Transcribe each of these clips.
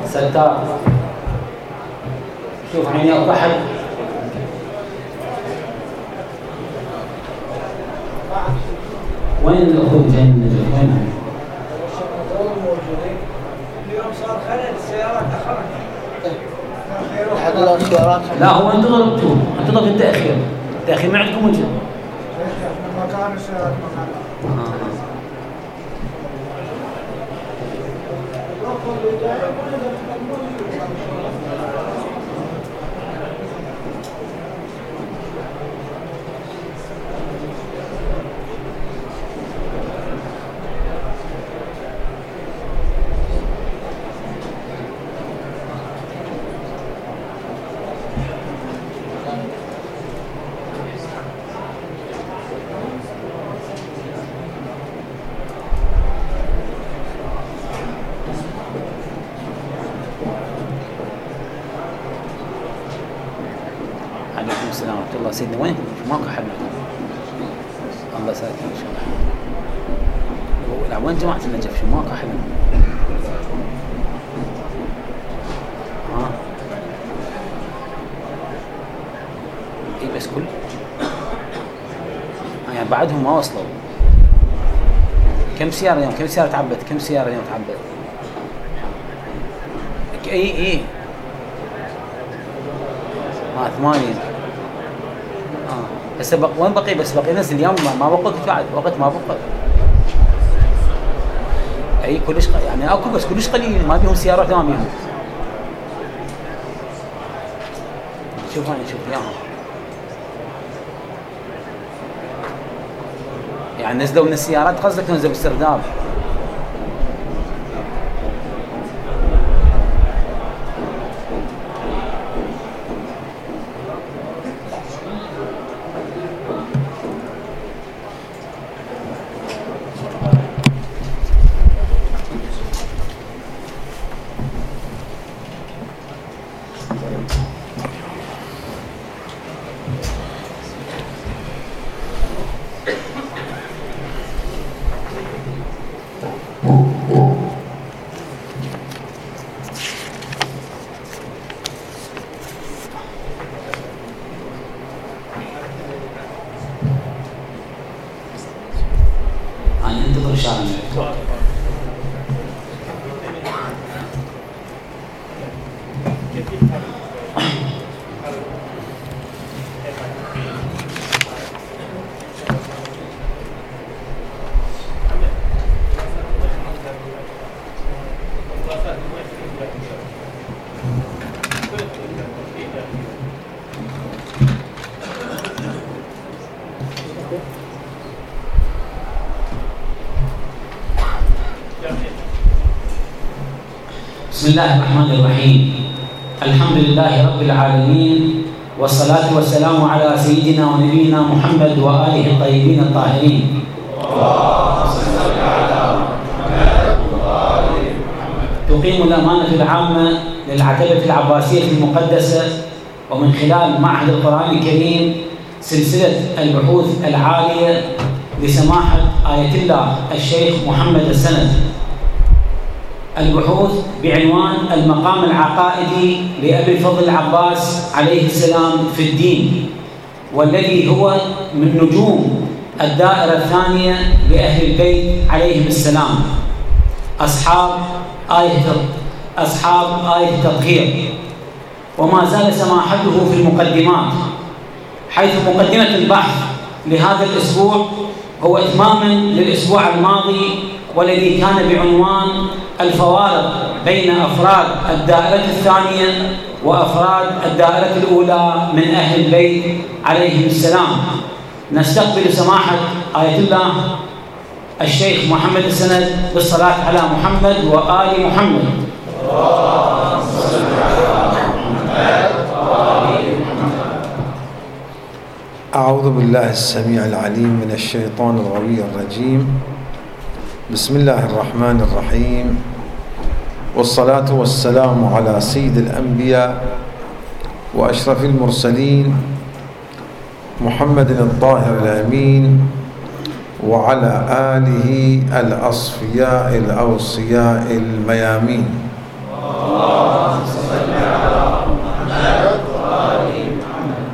ستار. شوف عيني أوضحت. وين الأخوة جايين من النجف؟ وينهم؟ اليوم صار خلل السيارات أخرت. لا هو أنتوا ضربتوه، أنتوا ضربتوا التأخير. التأخير ما عندكم وجه. مكان السيارات مكان. عليكم السلام ورحمة الله. سيدنا وين؟ ماكو حل. الله ساتر إن شاء الله. لا وين جماعة النجف؟ شو ماكو حل. إيه بس كل يعني بعدهم ما وصلوا. كم سيارة اليوم؟ كم سيارة تعبت؟ كم سيارة اليوم تعبت؟ إيه 8. بس وين بقي؟ بس بقي ناس اليوم ما وقت بعد وقت ما بقى. اي كلش يعني اكو بس كلش قليل ما بيهم سيارات ما بيهم. شوف هاي شوف ياهم يعني نزلوا من السيارات. قصدك نزلوا بالسرداب؟ بسم الله الرحمن الرحيم. الحمد لله رب العالمين، والصلاة والسلام على سيدنا ونبينا محمد وآله الطيبين الطاهرين. تقيم الأمانة العامة للعتبة العباسية المقدسة ومن خلال معهد القرآن الكريم سلسلة البحوث العالية لسماحة آية الله الشيخ محمد السند، البحوث بعنوان المقام العقائدي لأبي الفضل العباس عليه السلام في الدين، والذي هو من نجوم الدائرة الثانية لأهل البيت عليهم السلام، أصحاب آية التطهير. وما زال سماحته في المقدمات، حيث مقدمة البحث لهذا الأسبوع هو إتماما للأسبوع الماضي، والذي كان بعنوان الفوارق بين أفراد الدائرة الثانية وأفراد الدائرة الأولى من أهل البيت عليهم السلام. نستقبل سماحة آية الله الشيخ محمد السند بالصلاة على محمد وآل محمد. أعوذ بالله السميع العليم من الشيطان الغوي الرجيم. بسم الله الرحمن الرحيم، والصلاة والسلام على سيد الأنبياء وأشرف المرسلين محمد الطاهر الأمين، وعلى آله الأصفياء الأوصياء الميامين. اللهم صل على محمد وآل محمد.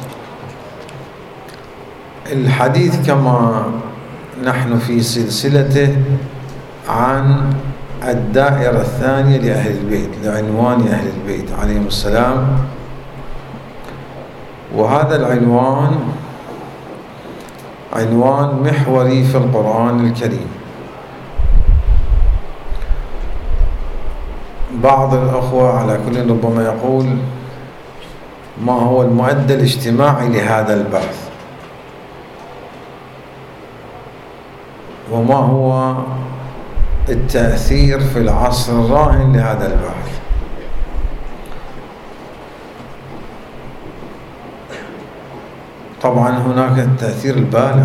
الحديث كما نحن في سلسلته عن الدائرة الثانية لأهل البيت، لعنوان أهل البيت عليهم السلام، وهذا العنوان عنوان محوري في القرآن الكريم. بعض الأخوة على كل ربما يقول: ما هو المؤدى الاجتماعي لهذا البحث؟ وما هو التأثير في العصر الراهن لهذا البحث؟ طبعا هناك التأثير البالغ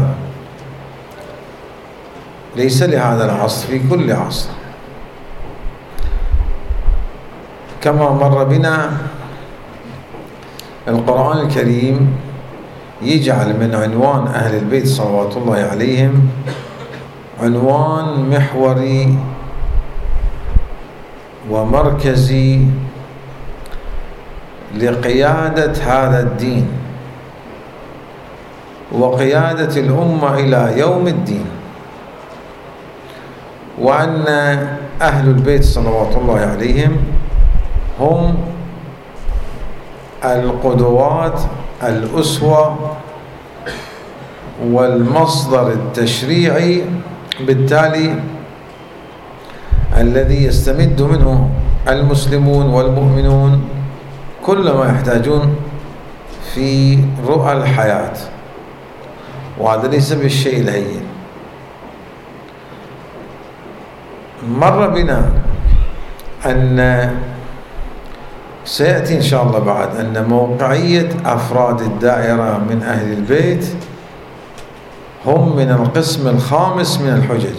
ليس لهذا العصر، في كل عصر. كما مر بنا القرآن الكريم يجعل من عنوان أهل البيت صلوات الله عليهم عنوان محوري ومركزي لقيادة هذا الدين وقيادة الأمة إلى يوم الدين، وأن أهل البيت صلوات الله عليهم هم القدوات، الأسوة والمصدر التشريعي بالتالي الذي يستمد منه المسلمون والمؤمنون كل ما يحتاجون في رؤى الحياة، وهذا ليس بالشيء الهين. مر بنا أن سيأتي إن شاء الله بعد أن موقعية أفراد الدائرة من أهل البيت هم من القسم الخامس من الحجج،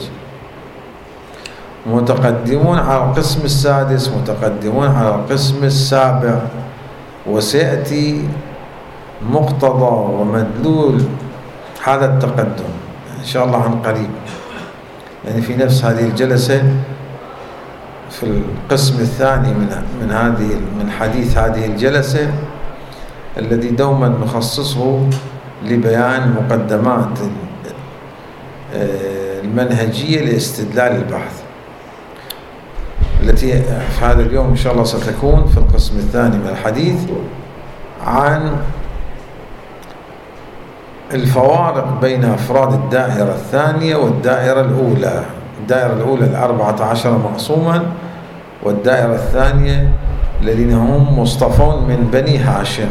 متقدمون على القسم السادس، متقدمون على القسم السابع، وسيأتي مقتضى ومدلول هذا التقدم إن شاء الله عن قريب، يعني في نفس هذه الجلسة في القسم الثاني من حديث هذه الجلسة الذي دوما نخصصه لبيان مقدمات المنهجية لاستدلال البحث، التي في هذا اليوم إن شاء الله ستكون في القسم الثاني من الحديث عن الفوارق بين أفراد الدائرة الثانية والدائرة الأولى. الدائرة الأولى 14 معصوما، والدائرة الثانية الذين هم مصطفون من بني هاشم.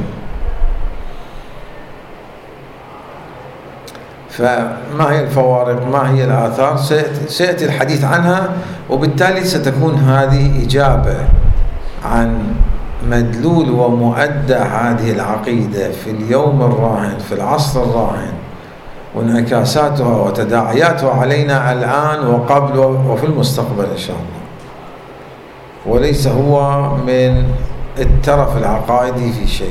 فما هي الفوارق؟ ما هي الآثار؟ سيأتي الحديث عنها، وبالتالي ستكون هذه إجابة عن مدلول ومؤدى هذه العقيدة في اليوم الراهن، في العصر الراهن، وانعكاساتها وتداعياتها علينا الآن وقبل وفي المستقبل إن شاء الله، وليس هو من الترف العقائدي في شيء.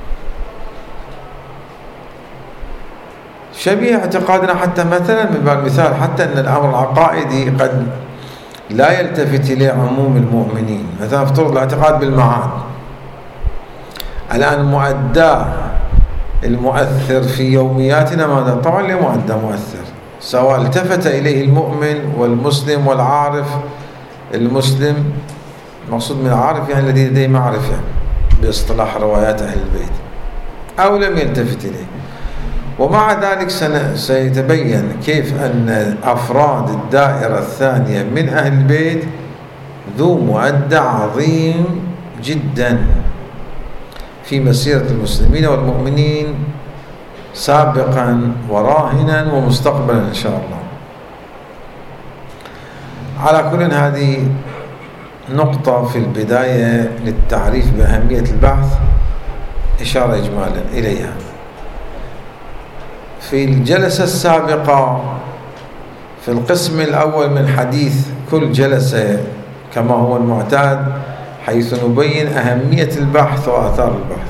شبيه اعتقادنا حتى مثلا من باب المثال حتى أن الأمر العقائدي قد لا يلتفت إليه عموم المؤمنين. مثلا افترض الاعتقاد بالمعاد، الآن مؤداه المؤثر في يومياتنا ماذا؟ طبعا له مؤدى مؤثر، سواء التفت إليه المؤمن والمسلم والعارف. المسلم مقصود من العارف يعني الذي لديه معرفة باصطلاح روايات أهل البيت، أو لم يلتفت إليه. ومع ذلك سيتبين كيف أن أفراد الدائرة الثانية من أهل البيت ذو مؤدى عظيم جدا في مسيرة المسلمين والمؤمنين سابقا وراهنا ومستقبلا إن شاء الله. على كل هذه نقطة في البداية للتعريف بأهمية البحث، إشارة إجمالا إليها. في الجلسة السابقة في القسم الأول من حديث كل جلسة كما هو المعتاد، حيث نبين أهمية البحث وآثار البحث،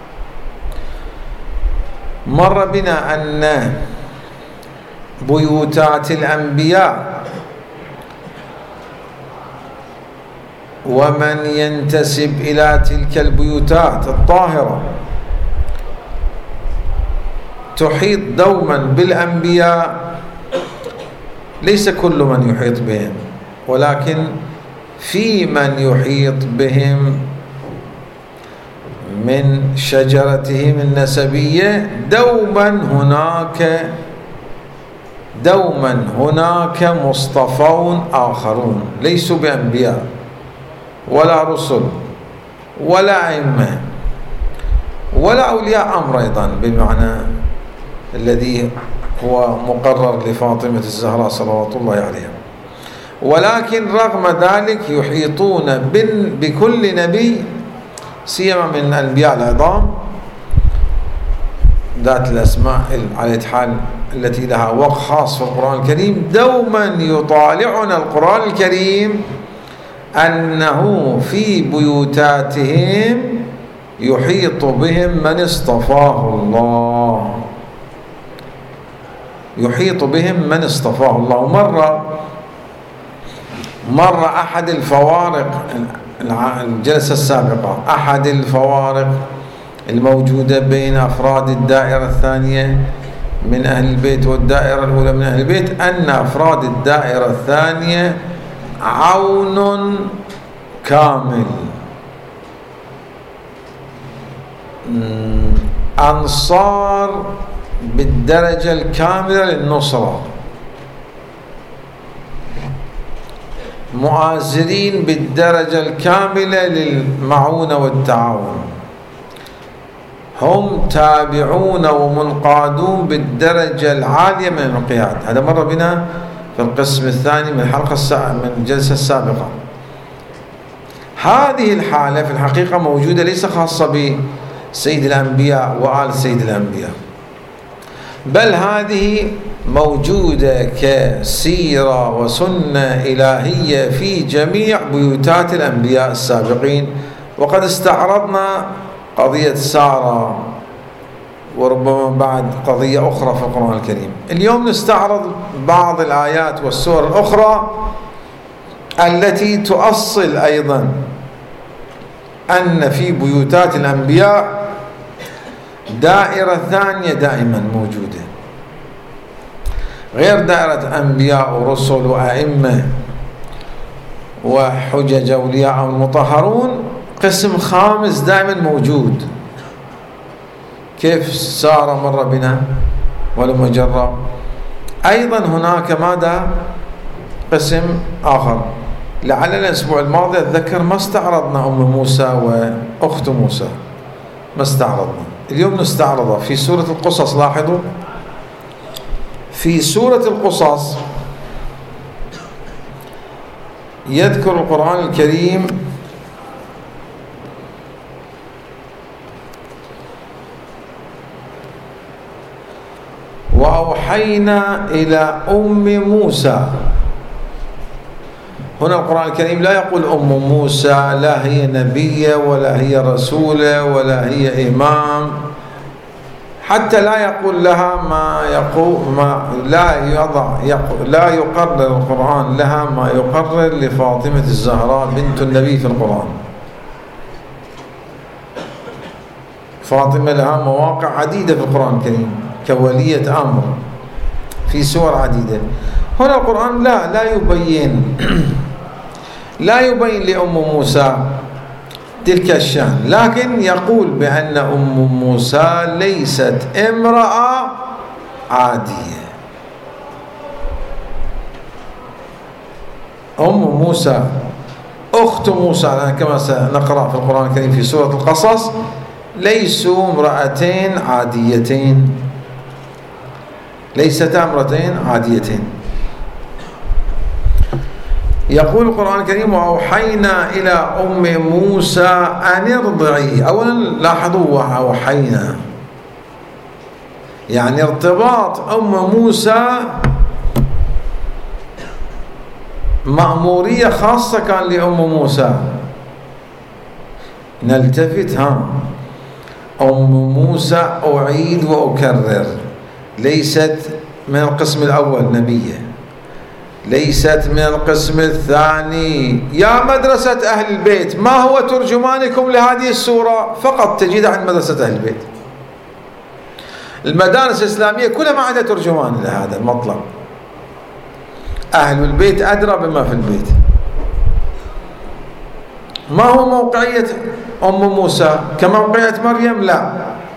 مر بنا أن بيوتات الأنبياء ومن ينتسب إلى تلك البيوتات الطاهرة تحيط دوما بالأنبياء، ليس كل من يحيط بهم، ولكن في من يحيط بهم من شجرتهم النسبية دوما هناك مصطفون آخرون ليسوا بأنبياء ولا رسل ولا أئمة ولا أولياء أمر أيضا بالمعنى الذي هو مقرر لفاطمة الزهراء صلوات الله عليها، ولكن رغم ذلك يحيطون بكل نبي، سيما من الأنبياء العظام ذات الأسماء على الحال التي لها وقع خاص في القرآن الكريم. دوما يطالعنا القرآن الكريم أنه في بيوتاتهم يحيط بهم من اصطفاه الله، يحيط بهم من اصطفاه الله. مرة أحد الفوارق الجلسة السابقة، أحد الفوارق الموجودة بين أفراد الدائرة الثانية من أهل البيت والدائرة الأولى من أهل البيت أن أفراد الدائرة الثانية عون كامل، أنصار بالدرجة الكاملة للنصرة، مؤازرين بالدرجة الكاملة للمعونة والتعاون، هم تابعون ومنقادون بالدرجة العالية من الانقياد. هذا مر بنا في القسم الثاني من الحلقة من الجلسة السابقة. هذه الحالة في الحقيقة موجودة ليس خاصة بسيد الأنبياء وآل سيد الأنبياء، بل هذه موجودة كسيرة وسنة إلهية في جميع بيوتات الأنبياء السابقين. وقد استعرضنا قضية سارة وربما بعد قضية أخرى في القرآن الكريم. اليوم نستعرض بعض الآيات والسور الأخرى التي تؤصل أيضا أن في بيوتات الأنبياء دائرة ثانية دائما موجودة غير دائرة أنبياء ورسل وأئمة وحجج أولياء المطهرون. قسم خامس دائما موجود، كيف سارة مر بنا ولما جرى. أيضا هناك ماذا قسم آخر، لعلنا الأسبوع الماضي أتذكر ما استعرضنا أم موسى وأخت موسى، ما استعرضنا. اليوم نستعرضها في سورة القصص. لاحظوا في سورة القصص يذكر القرآن الكريم وأوحينا إلى أم موسى. هنا القرآن الكريم لا يقول أم موسى، لا هي نبية ولا هي رسولة ولا هي إمام، حتى لا يقول لها لا يقرر القرآن لها ما يقرر لفاطمة الزهراء بنت النبي في القرآن. فاطمة لها مواقع عديدة في القرآن الكريم كولية أمر في سور عديدة. هنا القرآن لا يبين لأم موسى تلك الشأن، لكن يقول بأن أم موسى ليست امرأة عادية. أم موسى أخت موسى كما سنقرأ في القرآن الكريم في سورة القصص ليسوا امرأتين عاديتين، ليستا امرأتين عاديتين. يقول القرآن الكريم وأوحينا إلى أم موسى أن ارضعي. أولا لاحظوا وأوحينا يعني ارتباط أم موسى مأمورية خاصة كان لأم موسى. نلتفت أم موسى أعيد وأكرر ليست من القسم الأول نبية، ليست من القسم الثاني. يا مدرسة أهل البيت، ما هو ترجمانكم لهذه السورة؟ فقط تجد عند مدرسة أهل البيت. المدارس الإسلامية كلها ما عندها ترجمان لهذا المطلب. أهل البيت أدرى بما في البيت. ما هو موقعية أم موسى كموقعية مريم؟ لا،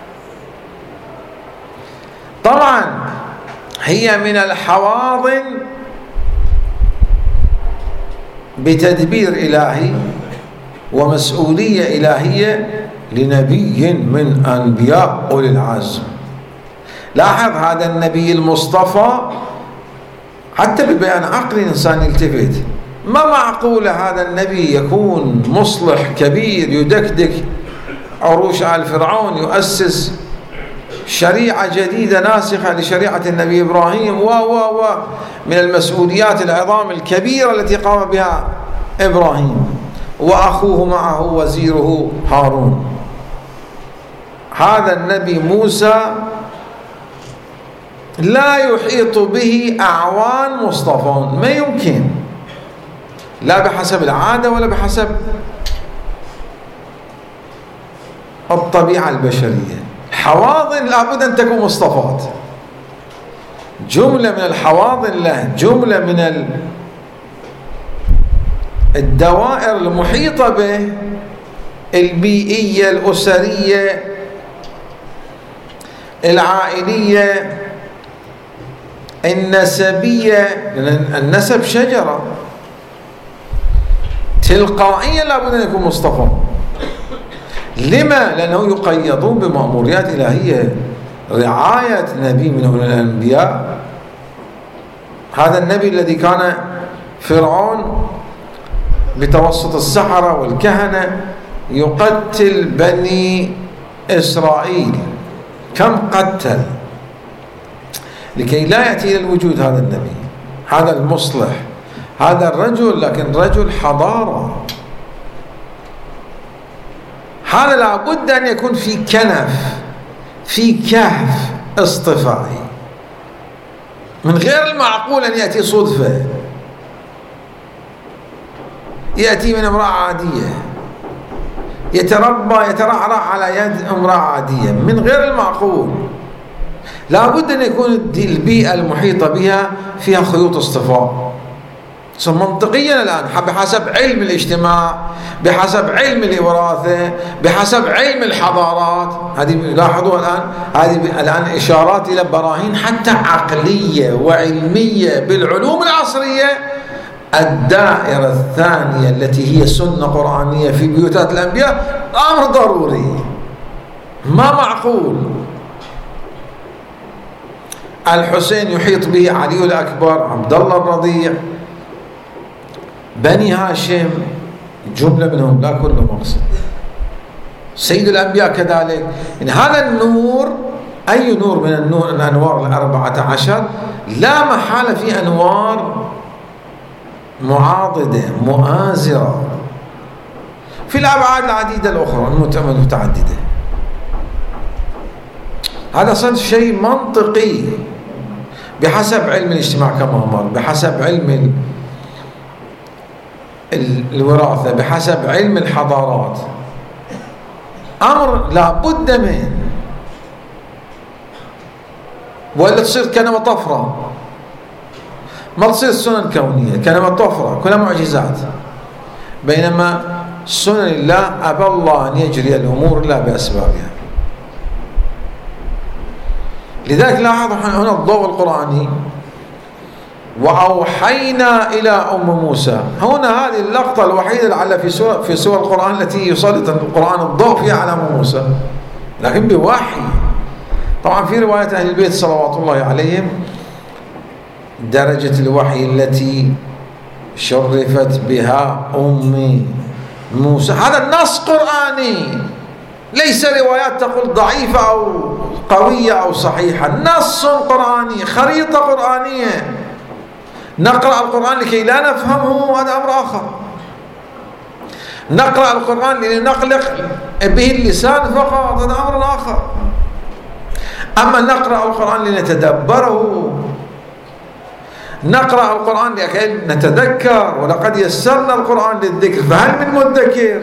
طبعا هي من الحواضن بتدبير إلهي ومسؤولية إلهية لنبي من أنبياء أولي العزم. لاحظ هذا النبي المصطفى حتى ببيان عقلي الإنسان يلتفت، ما معقول هذا النبي يكون مصلح كبير يدكدك عروش آل فرعون، يؤسس شريعة جديدة ناسخة لشريعة النبي إبراهيم من المسؤوليات العظام الكبيرة التي قام بها إبراهيم، وأخوه معه وزيره هارون. هذا النبي موسى لا يحيط به أعوان مصطفون، ما يمكن، لا بحسب العادة ولا بحسب الطبيعة البشرية. حواضن لابد أن تكون مصطفات، جملة من الحواضن له، جملة من الدوائر المحيطة به، البيئية، الأسرية، العائلية، النسبية، لأن النسب شجرة تلقائيا لابد أن يكون مصطفى. لما؟ لأنه يقيدون بمأموريات إلهية، رعاية نبي من أولي الأنبياء. هذا النبي الذي كان فرعون بتوسط السحرة والكهنة يقتل بني إسرائيل، كم قتل لكي لا يأتي إلى الوجود هذا النبي، هذا المصلح، هذا الرجل، لكن رجل حضارة. هذا لابد أن يكون في كنف، في كهف اصطفائي، من غير المعقول أن يأتي صدفة، يأتي من امرأة عادية، يترعرع على يد امرأة عادية، من غير المعقول. لابد أن يكون البيئة المحيطة بها فيها خيوط اصطفاء. منطقيا الآن بحسب علم الاجتماع، بحسب علم الوراثة، بحسب علم الحضارات، هذه لاحظوا هذه الآن إشارات إلى براهين حتى عقلية وعلمية بالعلوم العصرية. الدائرة الثانية التي هي سنة قرآنية في بيوتات الأنبياء أمر ضروري، ما معقول. الحسين يحيط به علي الأكبر، عبد الله الرضيع، بني هاشم، جملة منهم لا كل مقصد، سيد الأنبياء كذلك. إن هذا النور، أي نور من النور الأنوار 14 لا محالة في أنوار معاضدة مؤازرة في الأبعاد العديدة الأخرى المتعددة. هذا صار شيء منطقي بحسب علم الاجتماع كما أمر، بحسب علم الوراثة، بحسب علم الحضارات، أمر لا بد منه، ولا تصير كلمة طفرة، ما تصير سنن كونية، كلمة طفرة كلها معجزات. بينما سنن الله أبى الله أن يجري الأمور إلا بأسبابها. لذلك لاحظ هنا الضوء القرآني، وأوحينا إلى أم موسى. هنا هذه اللقطة الوحيدة لعل في سور القرآن التي يسلط القرآن الضوء فيها على أم موسى، لكن بوحي. طبعا في رواية أهل البيت صلوات الله عليهم درجة الوحي التي شرفت بها أم موسى، هذا النص قرآني، ليس روايات تقول ضعيفة أو قوية أو صحيحة، نص قرآني، خريطة قرآنية. نقرأ القرآن لكي لا نفهمه، هذا أمر آخر. نقرأ القرآن لنقلق به اللسان فقط، هذا أمر آخر. أما نقرأ القرآن لنتدبره، نقرأ القرآن لكي نتذكر، ولقد يسرنا القرآن للذكر فهل من مدكر؟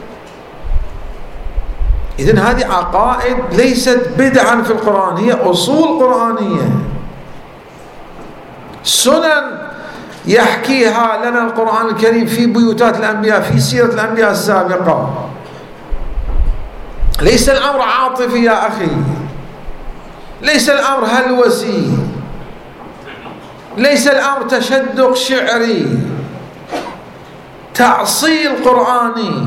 إذن هذه عقائد ليست بدعا في القرآن، هي أصول قرآنية، سنن يحكيها لنا القرآن الكريم في بيوتات الأنبياء، في سيرة الأنبياء السابقة. ليس الأمر عاطفي يا أخي، ليس الأمر هلوسي، ليس الأمر تشدق شعري، تأصيل قرآني.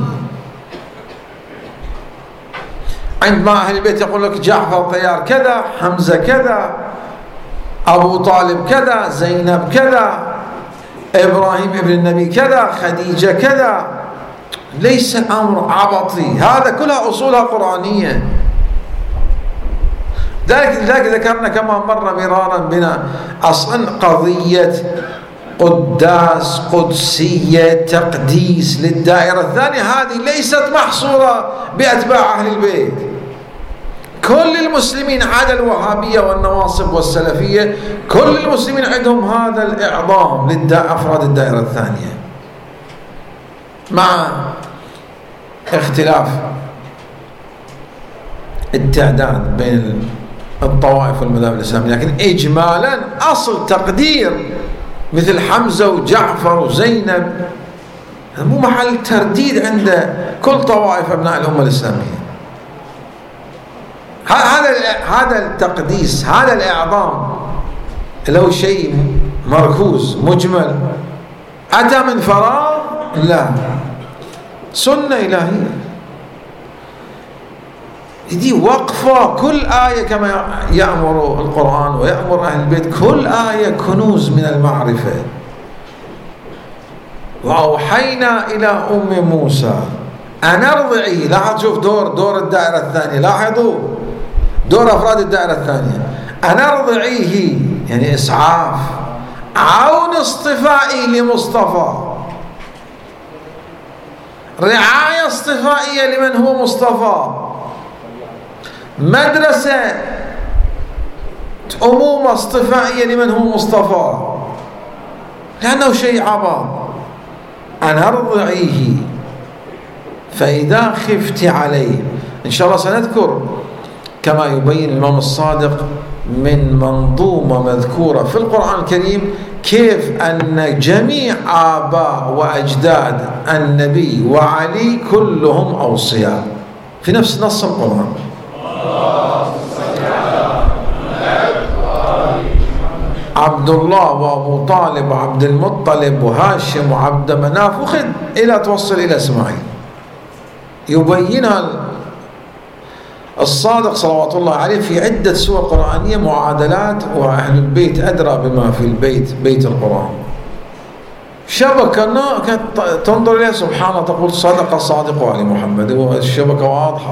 عندما أهل البيت يقول لك جعفر طيار كذا، حمزة كذا، أبو طالب كذا، زينب كذا، إبراهيم ابن النبي كذا، خديجة كذا، ليس أمر عبطي، هذا كلها أصولها قرآنية. لذلك ذكرنا كما مر مرارا بنا أصلا قضية قداس، قدسية، تقديس للدائرة الثانية، هذه ليست محصورة بأتباع أهل البيت. كل المسلمين عدا الوهابية والنواصب والسلفية، كل المسلمين عندهم هذا الإعظام لأفراد الدائرة الثانية، مع اختلاف التعداد بين الطوائف والمذاهب الإسلامية، لكن إجمالا أصل تقدير مثل حمزة وجعفر وزينب مو محل ترديد عند كل طوائف أبناء الأمة الإسلامية. هذا التقديس، هذا الإعظام اللي هو شيء مركوز مجمل أتى من فراغ، لا، سنة إلهية. دي وقفة، كل آية كما يأمر القرآن ويأمر أهل البيت، كل آية كنوز من المعرفة. وأوحينا إلى أم موسى أن ارضعي. لاحظ، شوف دور الدائرة الثانية، لاحظوا دور أفراد الدائرة الثانية. أن ارضعيه يعني إسعاف، عون اصطفائي لمصطفى، رعاية اصطفائية لمن هو مصطفى، مدرسة أمومة اصطفائية لمن هو مصطفى، لأنه شيء عبط. أن ارضعيه فإذا خفت عليه. إن شاء الله سنذكر كما يبين الإمام الصادق من منظومة مذكورة في القرآن الكريم كيف أن جميع آباء وأجداد النبي وعلي كلهم أوصياء في نفس نص القرآن. عبد الله وأبو طالب وعبد المطلب وهاشم وعبد مناف، وخذ إلى توصل إلى إسماعيل. يبينها الصادق صلوات الله عليه في عدة سور قرآنية معادلات، وأهل البيت أدرى بما في البيت، بيت القرآن. شبكة كانت تنظر إليها سبحان الله تقول صدق الصادق علي محمد، والشبكة واضحة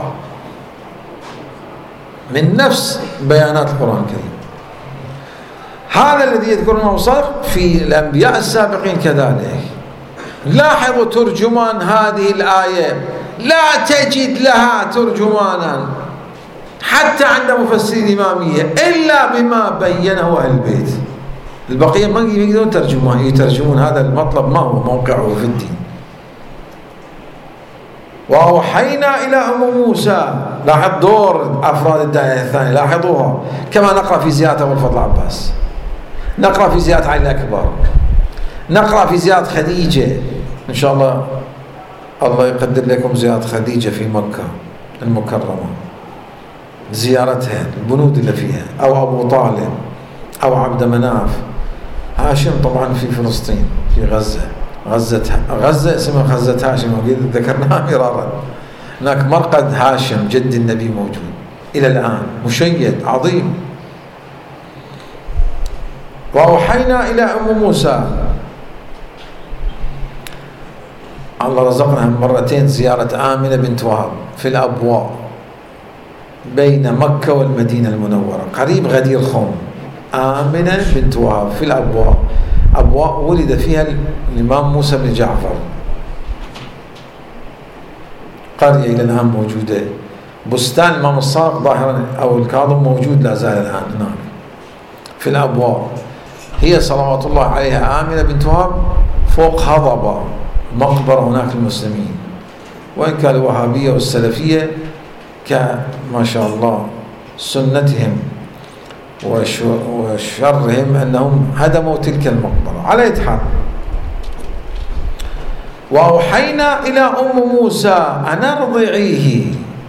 من نفس بيانات القرآن الكريم. هذا الذي يذكر الإمام الصادق في الأنبياء السابقين كذلك. لاحظوا ترجمان هذه الآية لا تجد لها ترجمانا حتى عند مفسرين الإمامية إلا بما بينه أهل البيت. البقية ما يقدرون يترجمون هذا المطلب ما هو موقعه في الدين. وأوحينا إلى أم موسى. لاحظ دور أفراد الداعية الثانية، لاحظوها كما نقرأ في زيادة أبو الفضل عباس، نقرأ في زيادة علي الأكبر، نقرأ في زيادة خديجة. إن شاء الله الله يقدر لكم زيارة خديجة في مكة المكرمة، زيارتها، البنود اللي فيها، أو أبو طالب أو عبد مناف. هاشم طبعا في فلسطين في غزة اسمها غزة هاشم، ذكرناها مرارا. هناك مرقد هاشم جد النبي موجود إلى الآن، مشيد عظيم. وأوحينا إلى أم موسى. الله رزقنا مرتين زيارة آمنة بنت وهب في الأبواء بين مكة والمدينة المنورة، قريب غدير خوم. آمنة بنت وهب في الأبواء. أبواء ولد فيها الإمام موسى بن جعفر، قرية إلى الآن موجودة. بستان الإمام الصادق ظاهرا أو الكاظم موجود لا زال الآن هناك في الأبواء. هي صلوات الله عليها آمنة بنت وهب فوق هضبة مقبرة هناك المسلمين، وإن كان الوهابية والسلفية كما شاء الله سنتهم وشرهم أنهم هدموا تلك المقبرة. على أي حال، وأوحينا إلى أم موسى أن ارضعيه.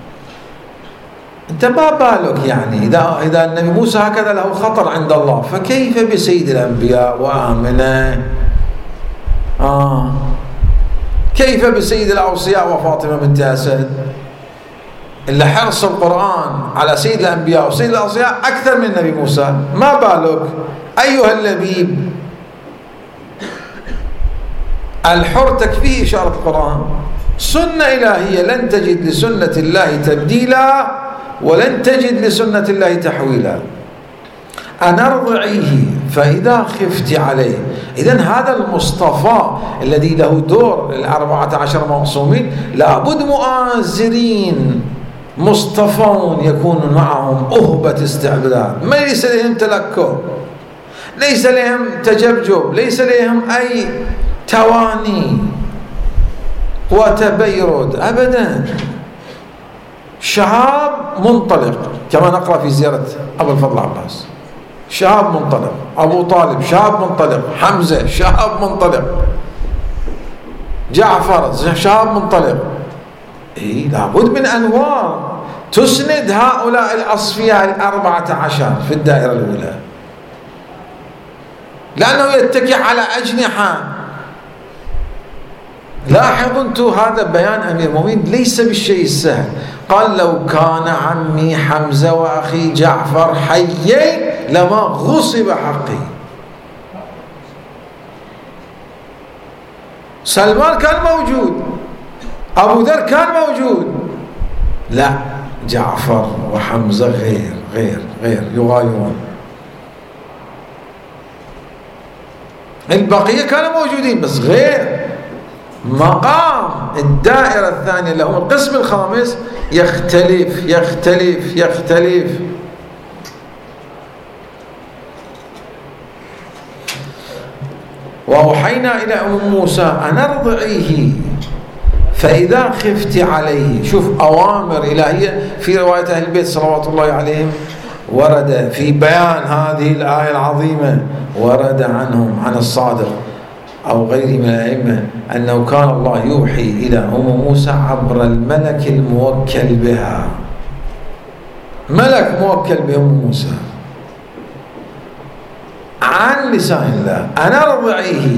أنت ما بالك يعني إذا النبي موسى هكذا له خطر عند الله، فكيف بسيد الأنبياء وآمنة؟ كيف بسيد الأوصياء وفاطمة بنت أسد؟ إلا حرص القرآن على سيد الأنبياء وسيد الأوصياء أكثر من النبي موسى، ما بالك أيها اللبيب؟ الحر تكفيه إشارة القرآن، سنة إلهية، لن تجد لسنة الله تبديلا ولن تجد لسنة الله تحويلا. أن ارضعيه فإذا خفت عليه. إذن هذا المصطفى الذي له دور 14 معصومين لابد مؤازرين مصطفون يكون معهم أهبة استعباد، ما ليس لهم تلكؤ، ليس لهم تجبجب، ليس لهم أي تواني وتبيرد أبدا. شهاب منطلق كما نقرأ في زيارة أبو الفضل عباس، شهاب منطلق، أبو طالب شهاب منطلق، حمزة شهاب منطلق، جعفر شهاب منطلق. لابد من أنوار تسند هؤلاء الأصفياء 14 في الدائرة الأولى، لأنه يتكئ على أجنحة. لاحظوا أنتم هذا بيان أمير المؤمنين ليس بالشيء السهل. قال لو كان عمي حمزة وأخي جعفر حيين لما غصب حقي. سلمان كان موجود، أبو ذر كان موجود، لا جعفر وحمزة غير يغايرون. البقية كانوا موجودين بس غير. مقام الدائرة الثانية اللي هو القسم الخامس يختلف. وأوحينا إلى أم موسى أن ارضعيه فإذا خفت عليه. شوف أوامر إلهية. في رواية أهل البيت صلوات الله عليهم ورد في بيان هذه الآية العظيمة، ورد عنهم عن الصادق أو غيره من الأئمة أنه كان الله يوحي إلى أم موسى عبر الملك الموكل بها. ملك موكل بأم موسى عن لسان الله أن ارضعيه.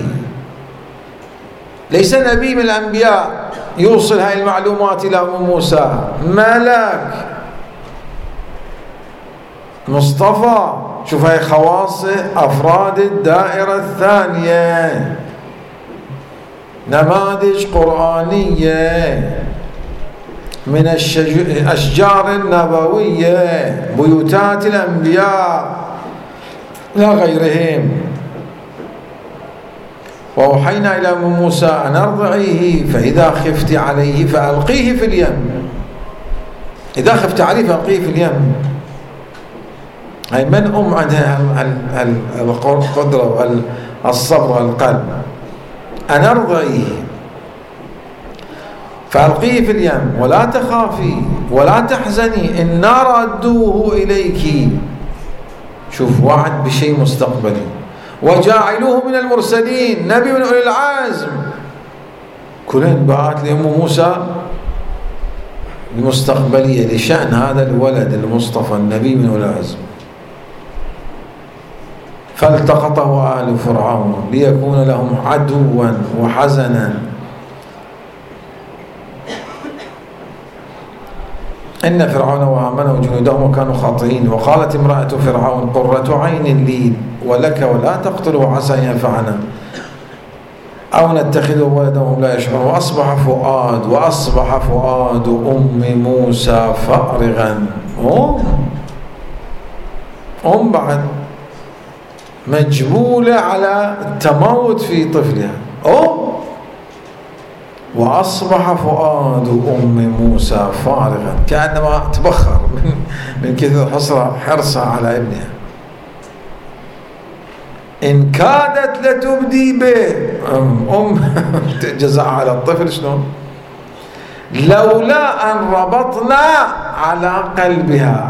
ليس نبي من الأنبياء يوصل هذه المعلومات إلى أم موسى، ملك مصطفى. شوف هاي خواص أفراد الدائرة الثانية، نماذج قرآنية من الأشجار النبوية، بيوتات الأنبياء لا غيرهم. وأوحينا إلى أم موسى أن ارضعيه فإذا خفت عليه فألقيه في اليم. إذا خفت عليه فألقيه في اليم. هاي من عندها القدرة والصبر والقلب. أن ارضعيه فألقيه في اليم ولا تخافي ولا تحزني إنا ردوه إليك. شوف وعد بشيء مستقبلي. وجاعلوه من المرسلين، نبي من أولي العزم. كلين بعث لأم موسى المستقبلية لشأن هذا الولد المصطفى النبي من أولي العزم. فالتقطه آل فرعون ليكون لهم عدوا وحزنا. إن فرعون وهامان وجنودهم كانوا خاطئين. وقالت امرأة فرعون قرة عين لي ولك ولا تقتلوا عسى أن ينفعنا أو نتخذه ولدا وهم لا يشعرون. وأصبح فؤاد أم موسى فارغا. بعد مجبولة على التموت في طفلها. وأصبح فؤاد أم موسى فارغا، كأنما تبخر من كثر حرصها على ابنها. إن كادت لتبدي به. جزاء على الطفل شلون؟ لولا أن ربطنا على قلبها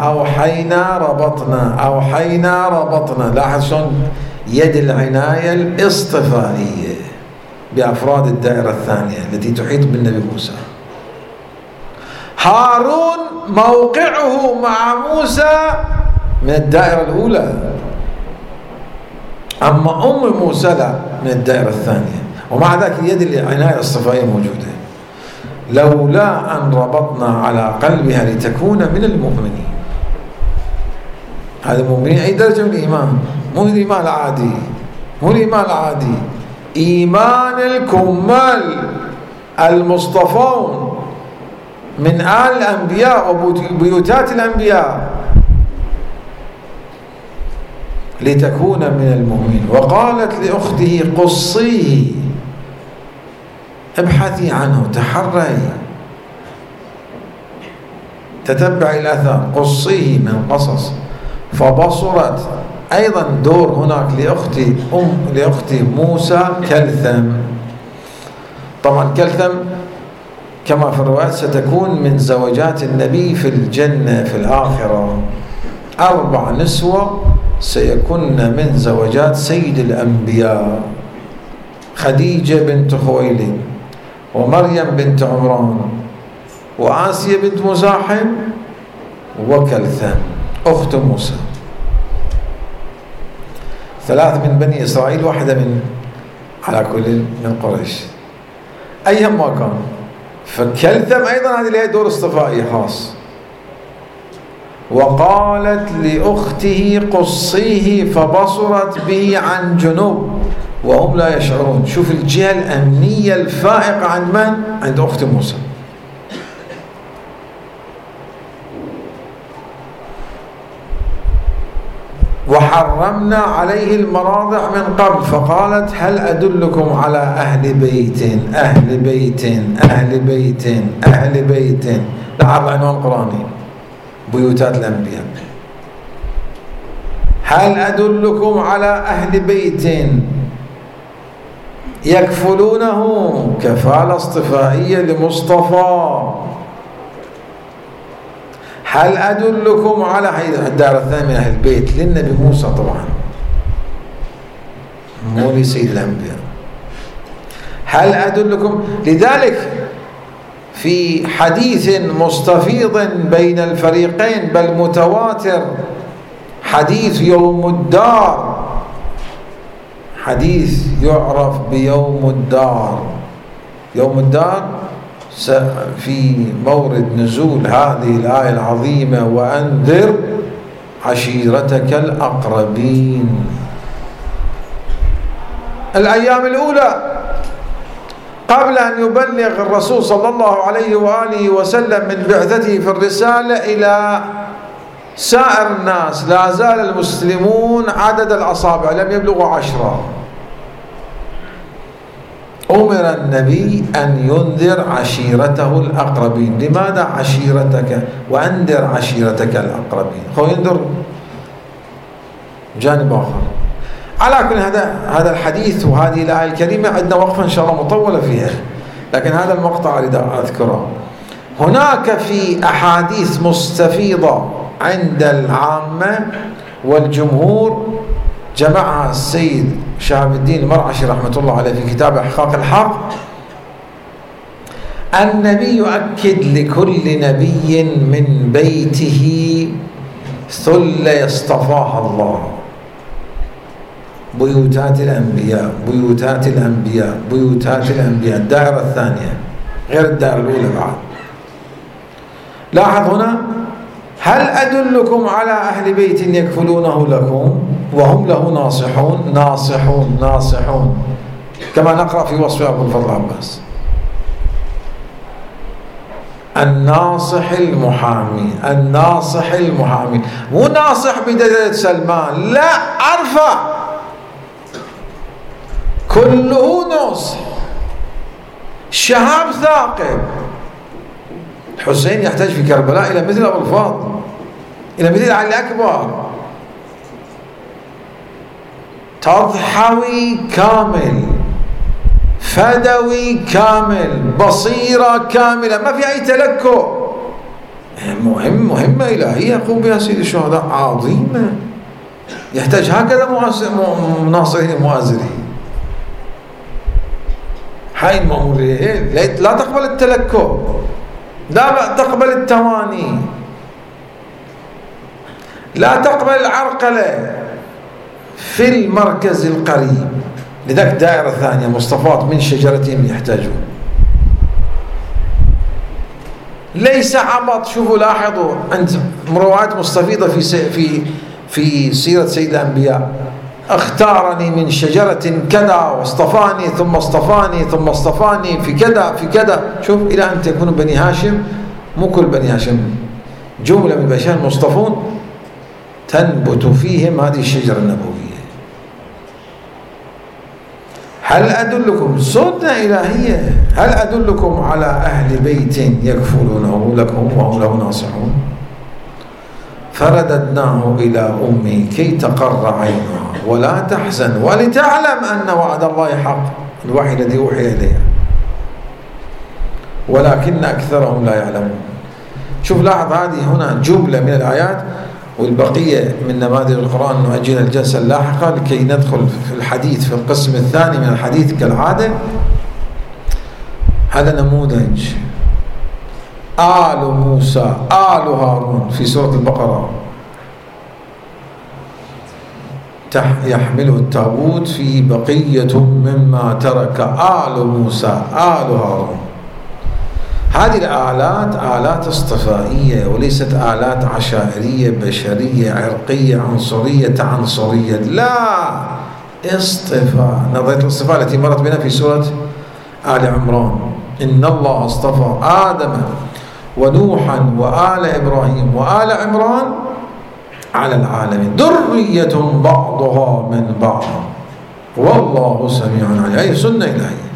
أوحينا ربطنا. لاحظ شلون يد العناية الاصطفائية بأفراد الدائرة الثانية التي تحيط بالنبي موسى. هارون موقعه مع موسى من الدائرة الأولى، أما أم موسى لا، من الدائرة الثانية، ومع ذلك يد العناية الاصطفائية موجودة. لولا أن ربطنا على قلبها لتكون من المؤمنين. هذا المؤمنين أي درجة من الإيمان؟ مو الإيمان العادي، مو الإيمان العادي، إيمان الكمال المصطفون من آل الأنبياء وبيوتات الأنبياء لتكون من المؤمنين. وقالت لأخته قصيه، ابحثي عنه، تحري، تتبعي الأثر، قصيه من قصص. فبصرت، أيضا دور هناك لأخت موسى كلثم. طبعا كلثم كما في الروايات ستكون من زوجات النبي في الجنة في الآخرة. 4 نسوة سيكون من زوجات سيد الأنبياء: خديجة بنت خويلد، ومريم بنت عمران، وآسيا بنت مزاحم، وكلثم أخت موسى. 3 من بني إسرائيل، واحدة من على كل من قريش، أيهم ما كان. فكلثم أيضا هذه لها دور اصطفائي خاص. وقالت لأخته قصيه فبصرت به عن جنوب وهم لا يشعرون. شوف الجهة الأمنية الفائقة عند من؟ عند أخت موسى. وحرمنا عليه المراضع من قبل. فقالت هل أدلكم على أهل بيت. لاحظ عنوان قرآني: بيوتات الأنبياء. هل أدلكم على أهل بيت يكفلونه، كفالة اصطفائية لمصطفى. هل أدلكم على الدائرة الثانية من أهل البيت للنبي موسى طبعا، مو لسيد الأنبياء. هل أدلكم، لذلك في حديث مستفيض بين الفريقين بل متواتر، حديث يوم الدار، حديث يعرف بيوم الدار. يوم الدار في مورد نزول هذه الآية العظيمة: وأنذر عشيرتك الأقربين. الأيام الأولى قبل أن يبلغ الرسول صلى الله عليه وآله وسلم من بعثته في الرسالة إلى سائر الناس، لا زال المسلمون عدد الأصابع لم يبلغوا 10. أمر النبي أن ينذر عشيرته الأقربين. لماذا عشيرتك؟ وأنذر عشيرتك الأقربين. هو ينذر جانب آخر. على كل هذا الحديث وهذه الآية الكريمة عندنا وقفة إن شاء الله مطولة فيها، لكن هذا المقطع أريد أذكره. هناك في أحاديث مستفيضة عند العامة والجمهور جمعها السيد شهاب الدين المرعشي رحمة الله عليه في كتاب إحقاق الحق. النبي يؤكد لكل نبي من بيته ثلة يصطفاها الله: بيوتات الأنبياء، بيوتات الأنبياء، بيوتات الأنبياء. الدائرة الثانية غير الدائرة الأولى بعد. لاحظ هنا: هل أدلكم على أهل بيت يكفلونه لكم وهم له ناصحون. ناصحون ناصحون كما نقرأ في وصف أبو الفضل عباس: الناصح المحامي. الناصح المحامي، مو ناصح بدرجة سلمان، لا، أرفع، كله ناصح. شهاب ثاقب. الحسين يحتاج في كربلاء إلى مثل أبو الفضل، إلى مثل علي الأكبر. تضحوي كامل، فدوي كامل، بصيرة كاملة، ما في أي تلكؤ. مهمة إلهية يقوم بها سيد الشهداء، عظيمة، يحتاج هكذا مناصرين مؤازرين. هاي المأمورية لا تقبل التلكؤ، لا تقبل التواني، لا تقبل العرقلة في المركز القريب. لذلك دائرة ثانية مصطفات من شجرتهم يحتاجون، ليس عبط. شوفوا لاحظوا عند روايات مستفيضة في سيرة سيد الأنبياء، اختارني من شجرة كذا واصطفاني ثم اصطفاني ثم اصطفاني في كذا في كذا. شوف إلى أن تكونوا بني هاشم، مو كل بني هاشم، جملة من بشر المصطفون تنبت فيهم هذه الشجرة النبوية. هل أدلكم سنة إلهية، هل أدلكم على أهل بيت يكفلونه لكم وهم له ناصحون؟ فرددناه إلى أمه كي تقر عينها ولا تحزن ولتعلم أن وعد الله حق، الوحي الذي أوحي إليها، ولكن أكثرهم لا يعلمون. شوف لاحظ هذه هنا جملة من الآيات، والبقية من نماذج القرآن نؤجل الجلسة اللاحقة لكي ندخل في الحديث في القسم الثاني من الحديث كالعادة. هذا نموذج آل موسى آل هارون في سورة البقرة، يحمله التابوت في بقية مما ترك آل موسى آل هارون. هذه الآلات آلات اصطفائية وليست آلات عشائرية بشرية عرقية عنصرية تعنصرية، لا، اصطفاء. نظرية الاصطفاء التي مرت بنا في سورة آل عمران، إن الله اصطفى آدم ونوحا وآل إبراهيم وآل عمران على العالمين ذرية بعضها من بعض والله سميع عليم. أي سنة إلهية.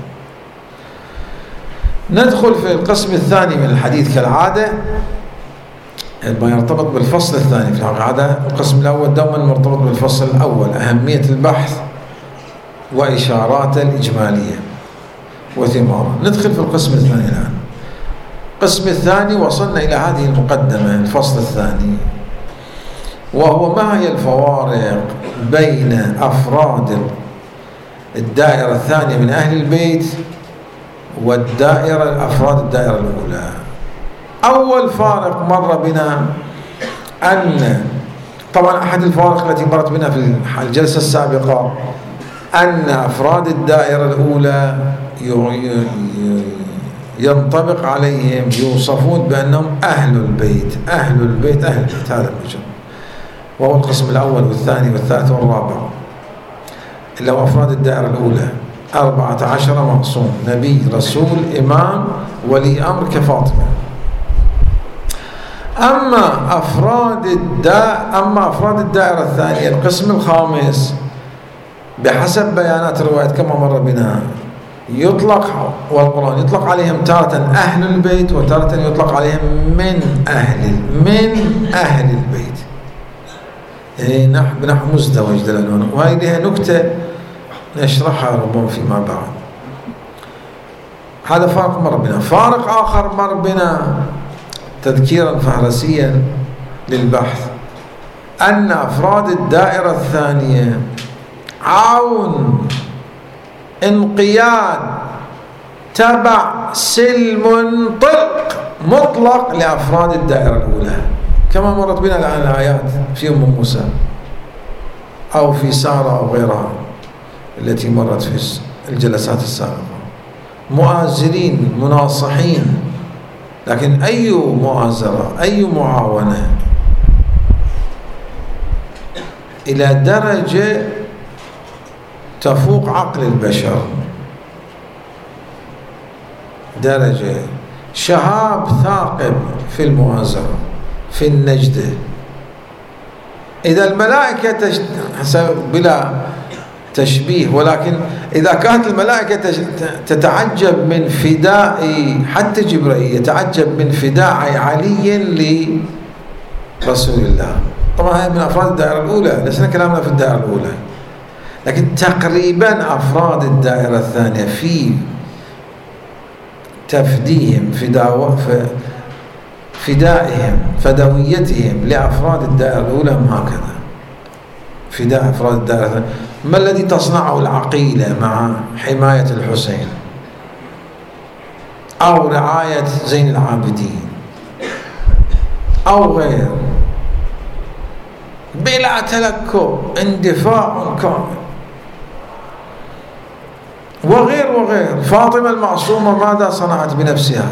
ندخل في القسم الثاني من الحديث كالعادة، ما يرتبط بالفصل الثاني. في العادة القسم الأول دوما مرتبط بالفصل الأول، أهمية البحث وإشاراته الإجمالية وثماره. ندخل في القسم الثاني الآن. القسم الثاني وصلنا إلى هذه المقدمة، الفصل الثاني، وهو ما هي الفوارق بين أفراد الدائرة الثانية من أهل البيت أفراد الدائرة الأولى. أول فارق مر بنا أن طبعا أحد الفوارق التي مرت بنا في الجلسة السابقة أن أفراد الدائرة الأولى ينطبق عليهم، يوصفون بأنهم أهل البيت أهل البيت أهل البيت. هذا المجمل، وهو القسم الأول والثاني والثالث والرابع، اللي هو أفراد الدائرة الأولى 14 معصوم، نبي رسول إمام ولي أمر كفاطمة. أما أفراد الدائرة الثانية القسم الخامس بحسب بيانات الرواية كما مر بنا يطلق، والقرآن يطلق عليهم تارة أهل البيت وتارة يطلق عليهم من أهل البيت. نحو مزدوج دلالون، وهي لها نكتة نشرحها ربما فيما بعد. هذا فارق مر بنا. فارق آخر مر بنا تذكيرا فهرسيا للبحث، أن أفراد الدائرة الثانية عون، انقياد، تبع، سلم، مطلق لأفراد الدائرة الأولى، كما مرت بنا الآن الآيات في أم موسى أو في سارة أو غيرها التي مرت في الجلسات السابقة. مؤازرين مناصحين، لكن أي مؤازرة أي معاونة إلى درجة تفوق عقل البشر، درجة شهاب ثاقب في المؤازرة في النجدة. إذا الملائكة بلا تشبيه، ولكن إذا كانت الملائكة تتعجب من فداء، حتى جبرائيل يتعجب من فداء علي لرسول الله. طبعا هذه من أفراد الدائرة الأولى، لسنا كلامنا في الدائرة الأولى، لكن تقريبا أفراد الدائرة الثانية في تفديهم فدائهم فدويتهم لأفراد الدائرة الأولى هم هكذا. فداء أفراد الدائرة الثانية. ما الذي تصنعه العقيلة مع حماية الحسين أو رعاية زين العابدين أو غير، بلا تلكؤ، اندفاع كامل، وغير. فاطمة المعصومة ماذا صنعت بنفسها؟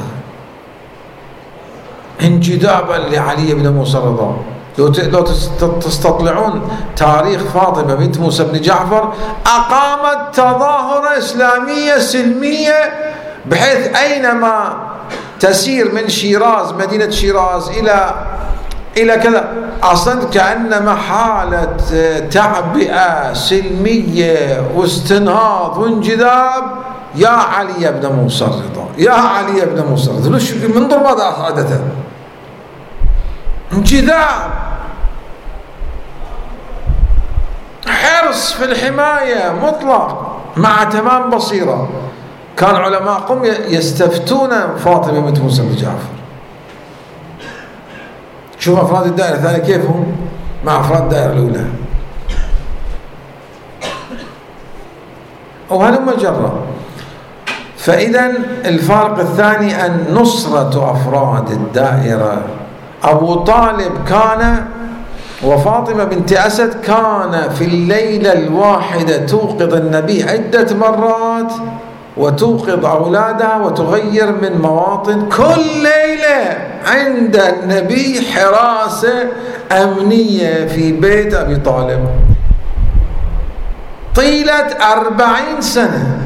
انجذابا لعلي بن موسى الرضا. لو تستطلعون تاريخ فاطمة بنت موسى بن جعفر، أقامت تظاهرة إسلامية سلمية، بحيث أينما تسير من شيراز، مدينة شيراز إلى كذا، أصلا كأنما حالة تعبئة سلمية واستنهاض وانجذاب. يا علي بن موسى الرضا، يا علي بن موسى الرضا، منظر ماذا حدث؟ انجذاب، حرص في الحماية مطلق مع تمام بصيرة. كان علماء قم يستفتون فاطمة بنت موسى بن جعفر. شوف أفراد الدائرة الثانية كيف هم مع أفراد الدائرة الأولى. وهلم جرا. فإذا الفارق الثاني أن نصرة أفراد الدائرة، أبو طالب كان وفاطمة بنت أسد كان في الليلة الواحدة توقظ النبي عدة مرات، وتوقظ أولادها وتغير من مواطن. كل ليلة عند النبي حراسة أمنية في بيت أبي طالب طيلة 40 سنة.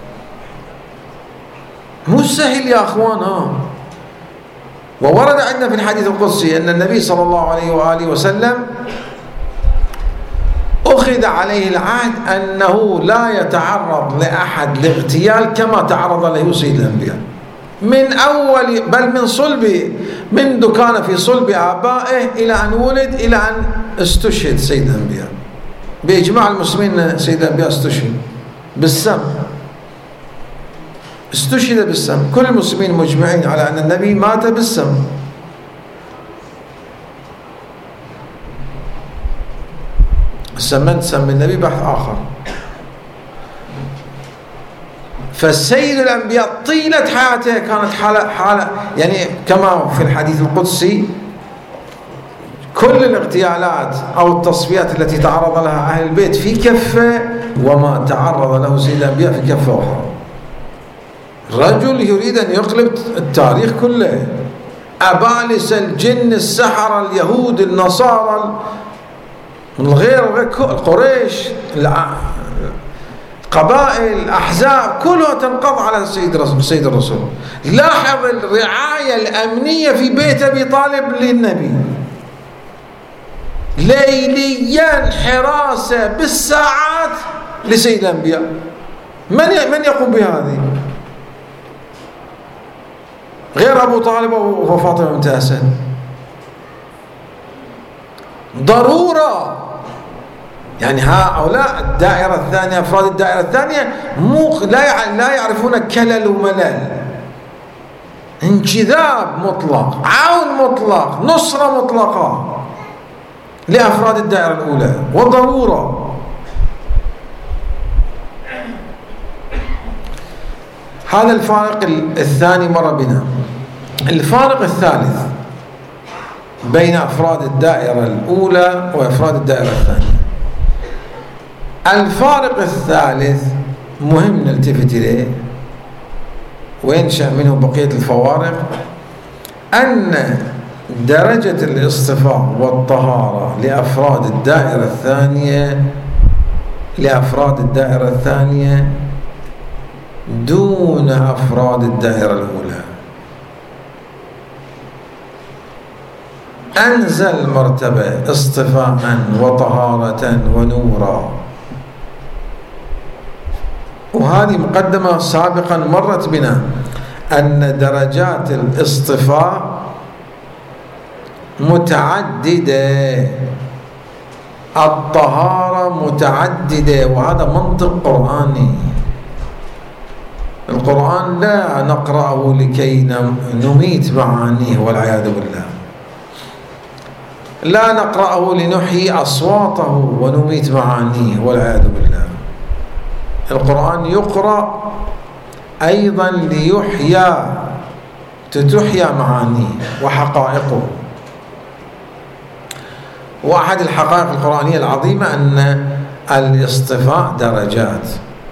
مو سهل يا أخوان. وورد عندنا في الحديث القدسي أن النبي صلى الله عليه وآله وسلم أخذ عليه العهد أنه لا يتعرض لأحد لاغتيال كما تعرض له سيد الأنبياء، من أول بل من صلب، منذ كان في صلب آبائه إلى أن ولد، إلى أن استشهد سيد الأنبياء. بإجماع المسلمين سيد الأنبياء استشهد بالسم، استشهد بالسم. كل المسلمين مجمعين على أن النبي مات بالسم. سم النبي بحث آخر. فالسيد الأنبياء طيلة حياته كانت حالة يعني كما في الحديث القدسي، كل الاغتيالات أو التصفيات التي تعرض لها أهل البيت في كفة، وما تعرض له سيد الأنبياء في كفة أخرى. رجل يريد أن يقلب التاريخ كله، أبالسة، الجن، السحرة، اليهود، النصارى، من غير قريش، قبائل، الأحزاب، كلها تنقض على سيد الرسول. لاحظ الرعاية الأمنية في بيت أبي طالب للنبي، ليليا حراسة بالساعات لسيد الأنبياء. من يقوم بهذه غير أبو طالب وفاطمة بنت أسد؟ ضرورة. يعني هؤلاء الدائرة الثانية، أفراد الدائرة الثانية لا يعرفون كلل وملل، انجذاب مطلق، عون مطلق، نصرة مطلقة لأفراد الدائرة الأولى، وضرورة. هذا الفارق الثاني مر بنا. الفارق الثالث بين أفراد الدائرة الأولى وأفراد الدائرة الثانية. الفارق الثالث مهم نلتفت إليه وينشأ منه بقية الفوارق، أن درجة الاصطفاء والطهارة لأفراد الدائرة الثانية دون أفراد الدائرة الأولى. أنزل مرتبة اصطفاء وطهارة ونورا. وهذه مقدمة سابقا مرت بنا، أن درجات الاصطفاء متعددة، الطهارة متعددة، وهذا منطق قرآني. القرآن لا نقرأه لكي نميت معانيه والعياذ بالله، لا نقرأه لنحيي أصواته ونميت معانيه والعياذ بالله. القرآن يقرأ أيضا تحيا معانيه وحقائقه. وأحد الحقائق القرآنية العظيمة أن الاصطفاء درجات،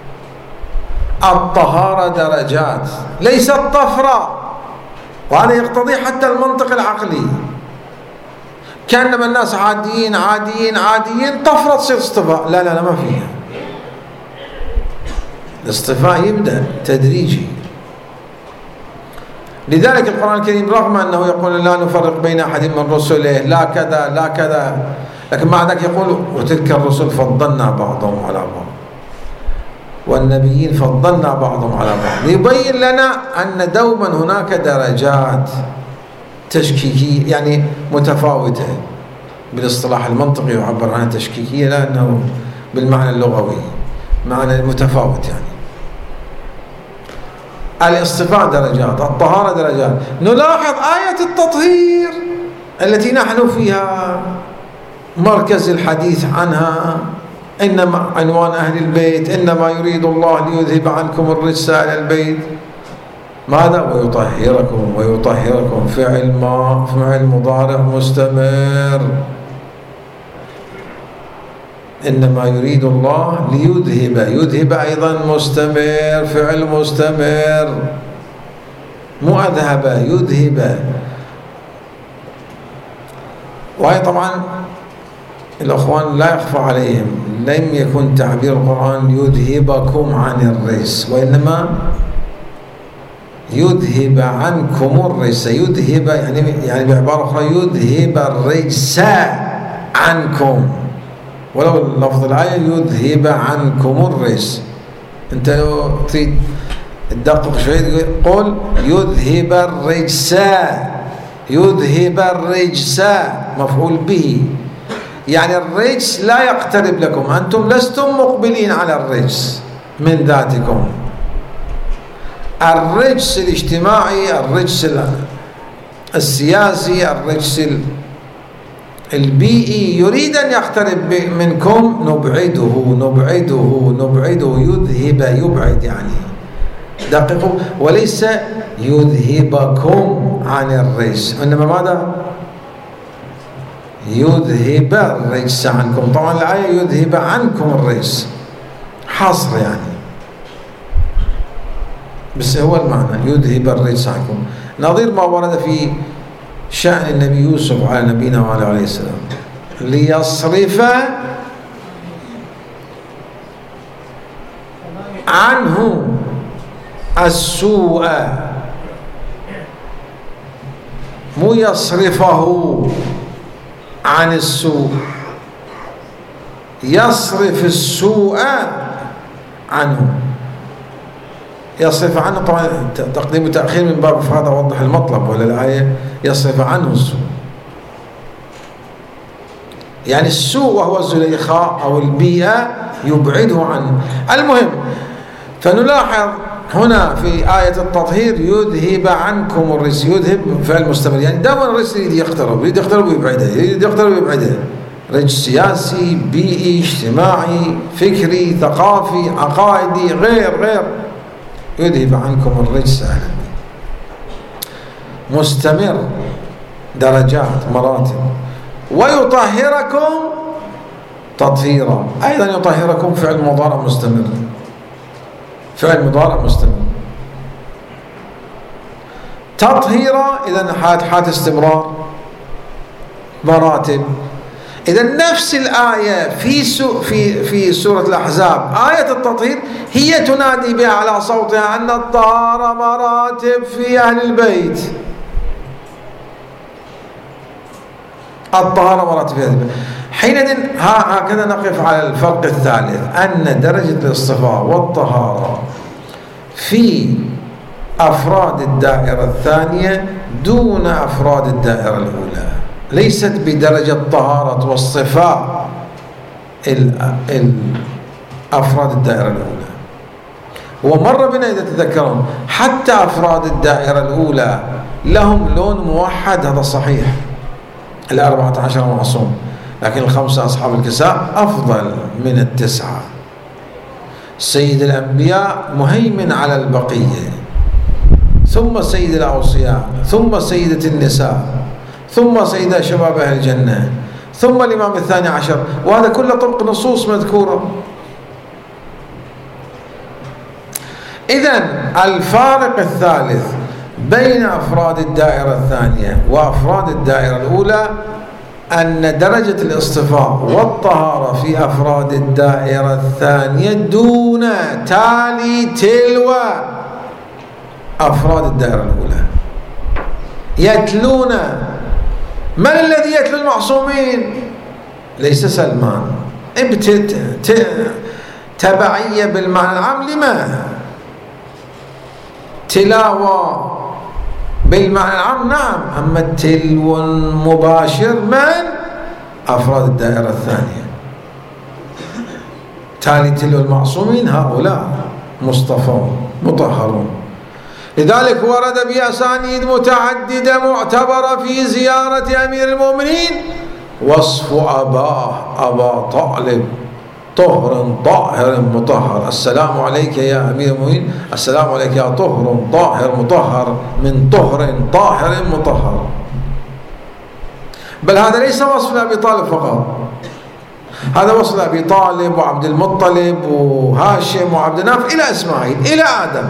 الطهارة درجات، ليست طفرة. وهذا يقتضي حتى المنطق العقلي، كأنما الناس عاديين عاديين عاديين طفرة تصير اصطفاء. لا لا لا، ما فيها. الاصطفاء يبدأ تدريجي. لذلك القرآن الكريم رغم أنه يقول لا نفرق بين أحد من رسله، لا كذا لا كذا، لكن مع ذلك يقول وتلك الرسل فضلنا بعضهم على بعض، والنبيين فضلنا بعضهم على بعض، ليبين لنا أن دوما هناك درجات تشكيكية، يعني متفاوتة. بالاصطلاح المنطقي يعبر عنها تشكيكية، لأنه بالمعنى اللغوي معنى متفاوت. يعني الاصطفاء درجات، الطهارة درجات. نلاحظ آية التطهير التي نحن فيها مركز الحديث عنها، إنما عنوان أهل البيت، إنما يريد الله ليذهب عنكم الرجس أهل البيت. ماذا؟ ويطهركم فعل مضارع مستمر. إنما يريد الله يذهب أيضا مستمر، فعل مستمر، مو أذهب، يذهب. وهي طبعا الأخوان لا يخفى عليهم، لم يكن تعبير القرآن يذهبكم عن الرجس، وإنما يذهب عنكم الرجس. يذهب يعني بعبارة أخرى يذهب الرجس عنكم، ولو لفظ الآية يذهب عنكم الرجس. أنت لو تريد تدقق شوي قل يذهب الرجس، يذهب الرجس مفعول به، يعني الرجس لا يقترب لكم، أنتم لستم مقبلين على الرجس من ذاتكم. الرجس الاجتماعي، الرجس السياسي، الرجس البيئي يريد أن يقترب منكم، نبعده، يذهب يبعد، يعني دققوا، وليس يذهبكم عن الرجس، إنما ماذا؟ يذهب الرجس عنكم. طبعا الآية يذهب عنكم الرجس حصر يعني، بس هو المعنى يذهب الرجس عنكم، نظير ما ورد في شأن النبي يوسف على نبينا وعلى عليه السلام، ليصرف عنه السوء، مو يصرفه عن السوء، يصرف السوء عنه. يصرف عنه طبعا تقديم وتأخير من باب هذا وضح المطلب، ولا الآية يصرف عنه السوء، يعني السوء وهو الزليخاء أو البيئة يبعده عنه. المهم، فنلاحظ هنا في آية التطهير يذهب عنكم الرجس، يذهب فعل مستمر، يعني دائما الرجس يريد يقترب ويبعده، رجس سياسي، بيئي، اجتماعي، فكري، ثقافي، عقائدي، غير يذهب عنكم الرجس أهل البيت. مستمر، درجات، مراتب. ويطهركم تطهيرا، أيضا يطهركم فعل مضارع مستمر، تطهيرا إذا حال استمرار، مراتب. إذا نفس الآية في سورة الأحزاب، آية التطهير هي تنادي بها على صوتها أن الطهارة مراتب في أهل البيت، الطهارة مراتب في أهل البيت. حينئذ هكذا نقف على الفرق الثالث، أن درجة الاصطفاء والطهارة في أفراد الدائرة الثانية دون أفراد الدائرة الأولى، ليست بدرجة طهارة واصطفاء أفراد الدائرة الأولى. ومر بنا إذا تذكرون حتى أفراد الدائرة الأولى لهم لون موحد، هذا صحيح، 14 معصوم، لكن 5 أصحاب الكساء أفضل من 9. سيد الأنبياء مهيمن على البقية، ثم سيد الأوصياء، ثم سيدة النساء، ثم سيدة شباب أهل الجنة، ثم الإمام الثاني عشر، وهذا كله طبق نصوص مذكورة. إذن الفارق الثالث بين أفراد الدائرة الثانية وأفراد الدائرة الأولى أن درجة الاصطفاء والطهارة في أفراد الدائرة الثانية دون تالي تلو أفراد الدائرة الأولى. يتلون. من الذي يتلو المعصومين؟ ليس سلمان. تبعية بالمعنى العام لما؟ تلاوة بالمعنى العام نعم، أما التلو المباشر من؟ أفراد الدائرة الثانية. تالي تلو المعصومين هؤلاء مصطفون مطهرون. لذلك ورد بأسانيد متعددة معتبرة في زيارة أمير المؤمنين وصف أبا طالب طهر طاهر مطهر. السلام عليك يا أمير المؤمنين، السلام عليك يا طهر طاهر مطهر من طهر طاهر مطهر. بل هذا ليس وصف لأبي طالب فقط، هذا وصف لأبي طالب وعبد المطلب وهاشم وعبد ناف إلى إسماعيل إلى آدم،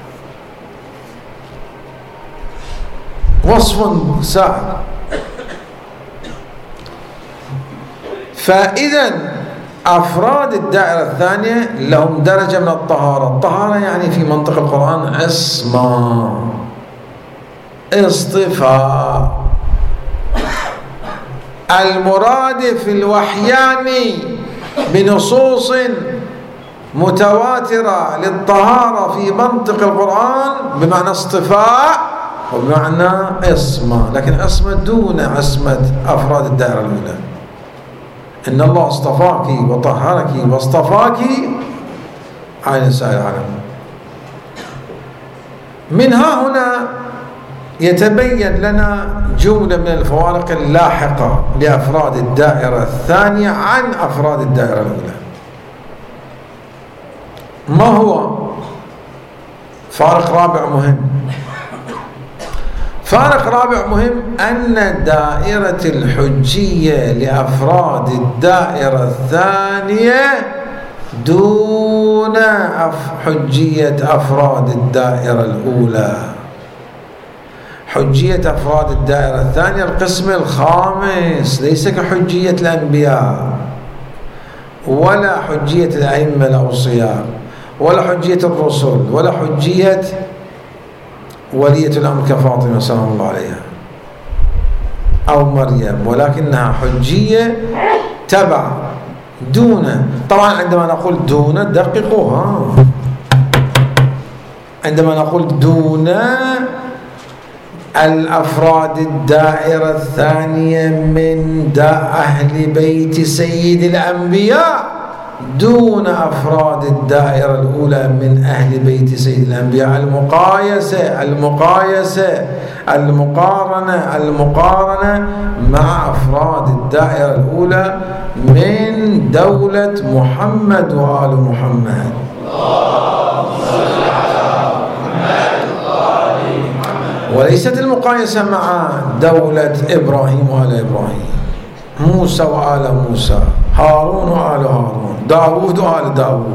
وصف سائر. فإذا أفراد الدائرة الثانية لهم درجة من الطهارة. الطهارة يعني في منطق القرآن عصمة، اصطفاء. المرادف الوحيان بنصوص متواترة للطهارة في منطق القرآن بمعنى اصطفاء وبمعنى عصمة، لكن عصمة دون عصمة أفراد الدائرة الأولى. إن الله اصطفاك وطهرك واصطفاك عن سائر العالم. من ها هنا يتبين لنا جملة من الفوارق اللاحقة لأفراد الدائرة الثانية عن أفراد الدائرة الأولى. ما هو؟ فارق رابع مهم. فارق رابع مهم أن دائرة الحجية لأفراد الدائرة الثانية دون حجية أفراد الدائرة الأولى. حجية أفراد الدائرة الثانية القسم الخامس، ليس كحجية الأنبياء ولا حجية الأئمة الأوصياء ولا حجية الرسل ولا حجية ولية الأمر كفاطمة سلام الله عليها أو مريم، ولكنها حجية تبع دون. طبعا عندما نقول دون دققوها، عندما نقول دون الأفراد الدائرة الثانية من أهل بيت سيد الأنبياء دون أفراد الدائرة الأولى من أهل بيت سيد الأنبياء. المقارنة مع أفراد الدائرة الأولى من دولة محمد وآل محمد. وليست المقايسة مع دولة إبراهيم وآل إبراهيم، موسى وآل موسى، هارون وآل هارون، داود وآل داود،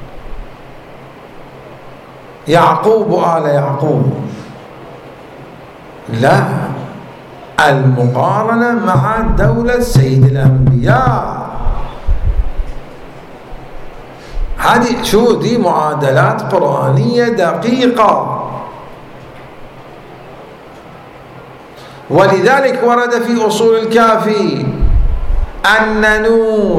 يعقوب وآل يعقوب. لا، المقارنة مع دولة سيد الأنبياء. هذه شو دي معادلات قرآنية دقيقة. ولذلك ورد في أصول الكافي أن نوح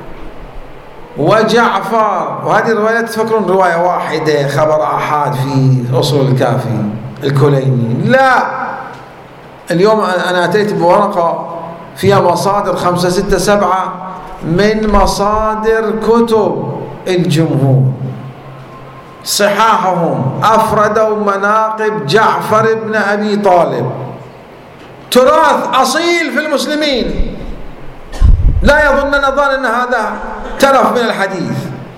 وجعفر، وهذه الرواية تفكرون رواية واحدة خبر آحاد في أصول الكافي الكليني، لا، اليوم أنا أتيت بورقة فيها مصادر 5 6 7 من مصادر كتب الجمهور صحاحهم أفردوا مناقب جعفر بن أبي طالب، تراث أصيل في المسلمين، لا يظننا ظن أن هذا ترف من الحديث.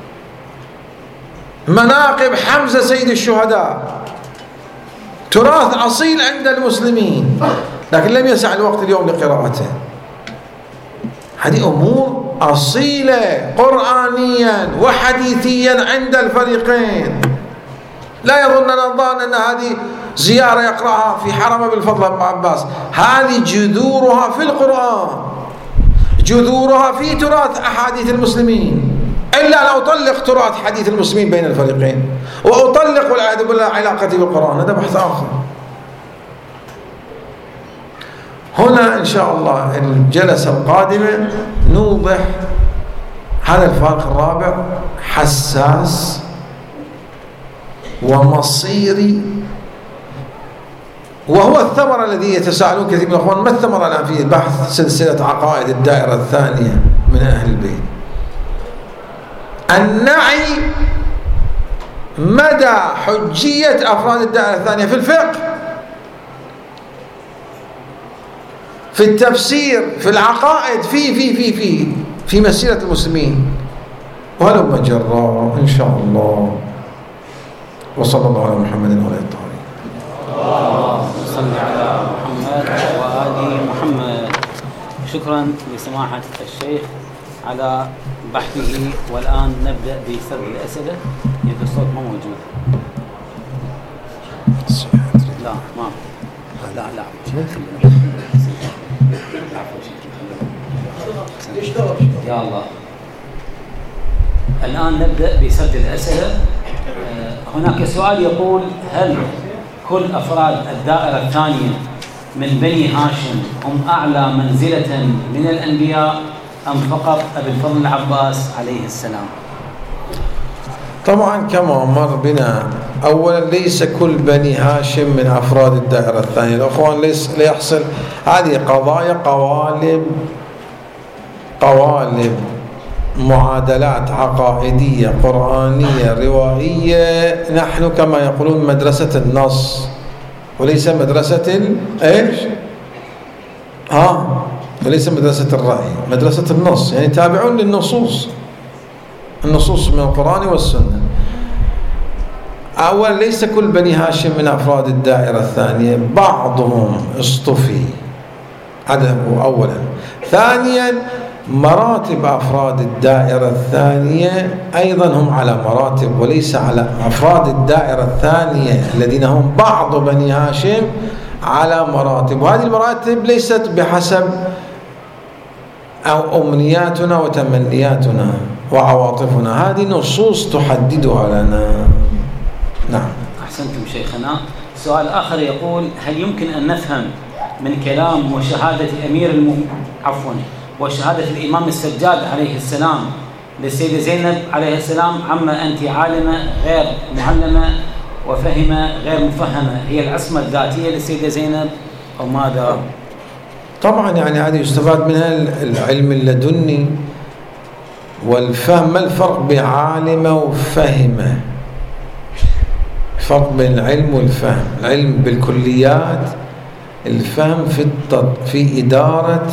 مناقب حمزة سيد الشهداء تراث أصيل عند المسلمين، لكن لم يسع الوقت اليوم لقراءته. هذه أمور أصيلة قرآنيا وحديثيا عند الفريقين. لا يظننا الظان أن هذه زيارة يقرأها في حرم أبي الفضل بن عباس، هذه جذورها في القرآن، جذورها في تراث أحاديث المسلمين. إلا أن أطلق تراث حديث المسلمين بين الفريقين وأطلق والعياذ بالله علاقتي بالقرآن، هذا بحث آخر. هنا إن شاء الله الجلسة القادمة نوضح هذا الفارق الرابع، حساس ومصيري، وهو الثمرة الذي يتساءلون كثير من الأخوان: ما الثمرة الآن في بحث سلسلة عقائد الدائرة الثانية من أهل البيت؟ النعي مدى حجية أفراد الدائرة الثانية في الفقه، في التفسير، في العقائد، في مسيرة المسلمين، وهلم جرا إن شاء الله. وصلى الله على محمد وعلى الطاهرين. اللهم صل على محمد وآل محمد. شكرا لسماحة الشيخ على بحثه. والآن نبدأ بسرد الأسئلة. يد الصوت ما موجود. لا ما لا يا الله. الآن نبدأ بسرد الأسئلة. هناك سؤال يقول: هل كل أفراد الدائرة الثانية من بني هاشم هم أعلى منزلة من الأنبياء أم فقط أبي الفضل العباس عليه السلام؟ طبعا كما مر بنا، أولا ليس كل بني هاشم من أفراد الدائرة الثانية. الأخوان ليحصل هذه قضايا قوالب معادلات عقائدية قرآنية روائية. نحن كما يقولون مدرسة النص وليس مدرسة ايش؟ وليس مدرسة الرأي، مدرسة النص، يعني تابعون للنصوص، النصوص من القرآن والسنة. أولا ليس كل بني هاشم من أفراد الدائرة الثانية، بعضهم اصطفي، هذا أولا. ثانيا مراتب أفراد الدائرة الثانية أيضا هم على مراتب وليس على أفراد الدائرة الثانية الذين هم بعض بني هاشم على مراتب، وهذه المراتب ليست بحسب أو أمنياتنا وتمنياتنا وعواطفنا، هذه نصوص تحددها لنا. نعم. أحسنتم شيخنا. سؤال آخر يقول: هل يمكن أن نفهم من كلام وشهادة وشهادة الإمام السجاد عليه السلام للسيدة زينب عليه السلام: عما أنت عالمة غير معلمة وفهمة غير مفهمة، هي العصمة الذاتية للسيدة زينب أو ماذا؟ طبعا يعني هذه يستفاد منها العلم اللدني والفهم. ما الفرق بين عالمة وفهمة؟ فرق بين العلم والفهم. العلم بالكليات، الفهم في إدارة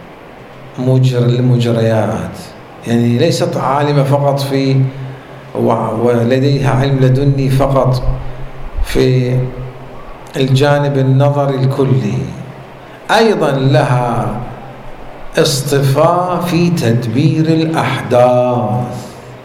المجريات، يعني ليست عالمة فقط في ولديها علم لدني فقط في الجانب النظري الكلي، أيضا لها اصطفاء في تدبير الأحداث.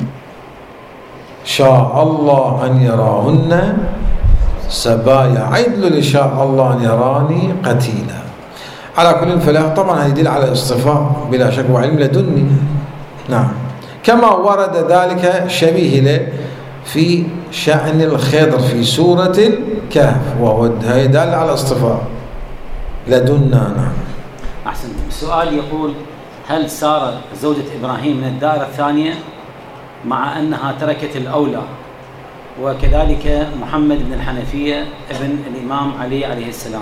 شاء الله أن يراهن سبايا عدل، شاء الله أن يراني قتيلا. على كل فلا طبعا هذا يدل على اصطفاء بلا شك وعلم لدني. نعم. كما ورد ذلك شبيه له في شأن الخضر في سورة الكهف، وهو يدل على اصطفاء لدنا. نعم. أحسنتم. السؤال يقول: هل سارة زوجة إبراهيم من الدائرة الثانية مع أنها تركت الأولى، وكذلك محمد بن الحنفية ابن الإمام علي عليه السلام؟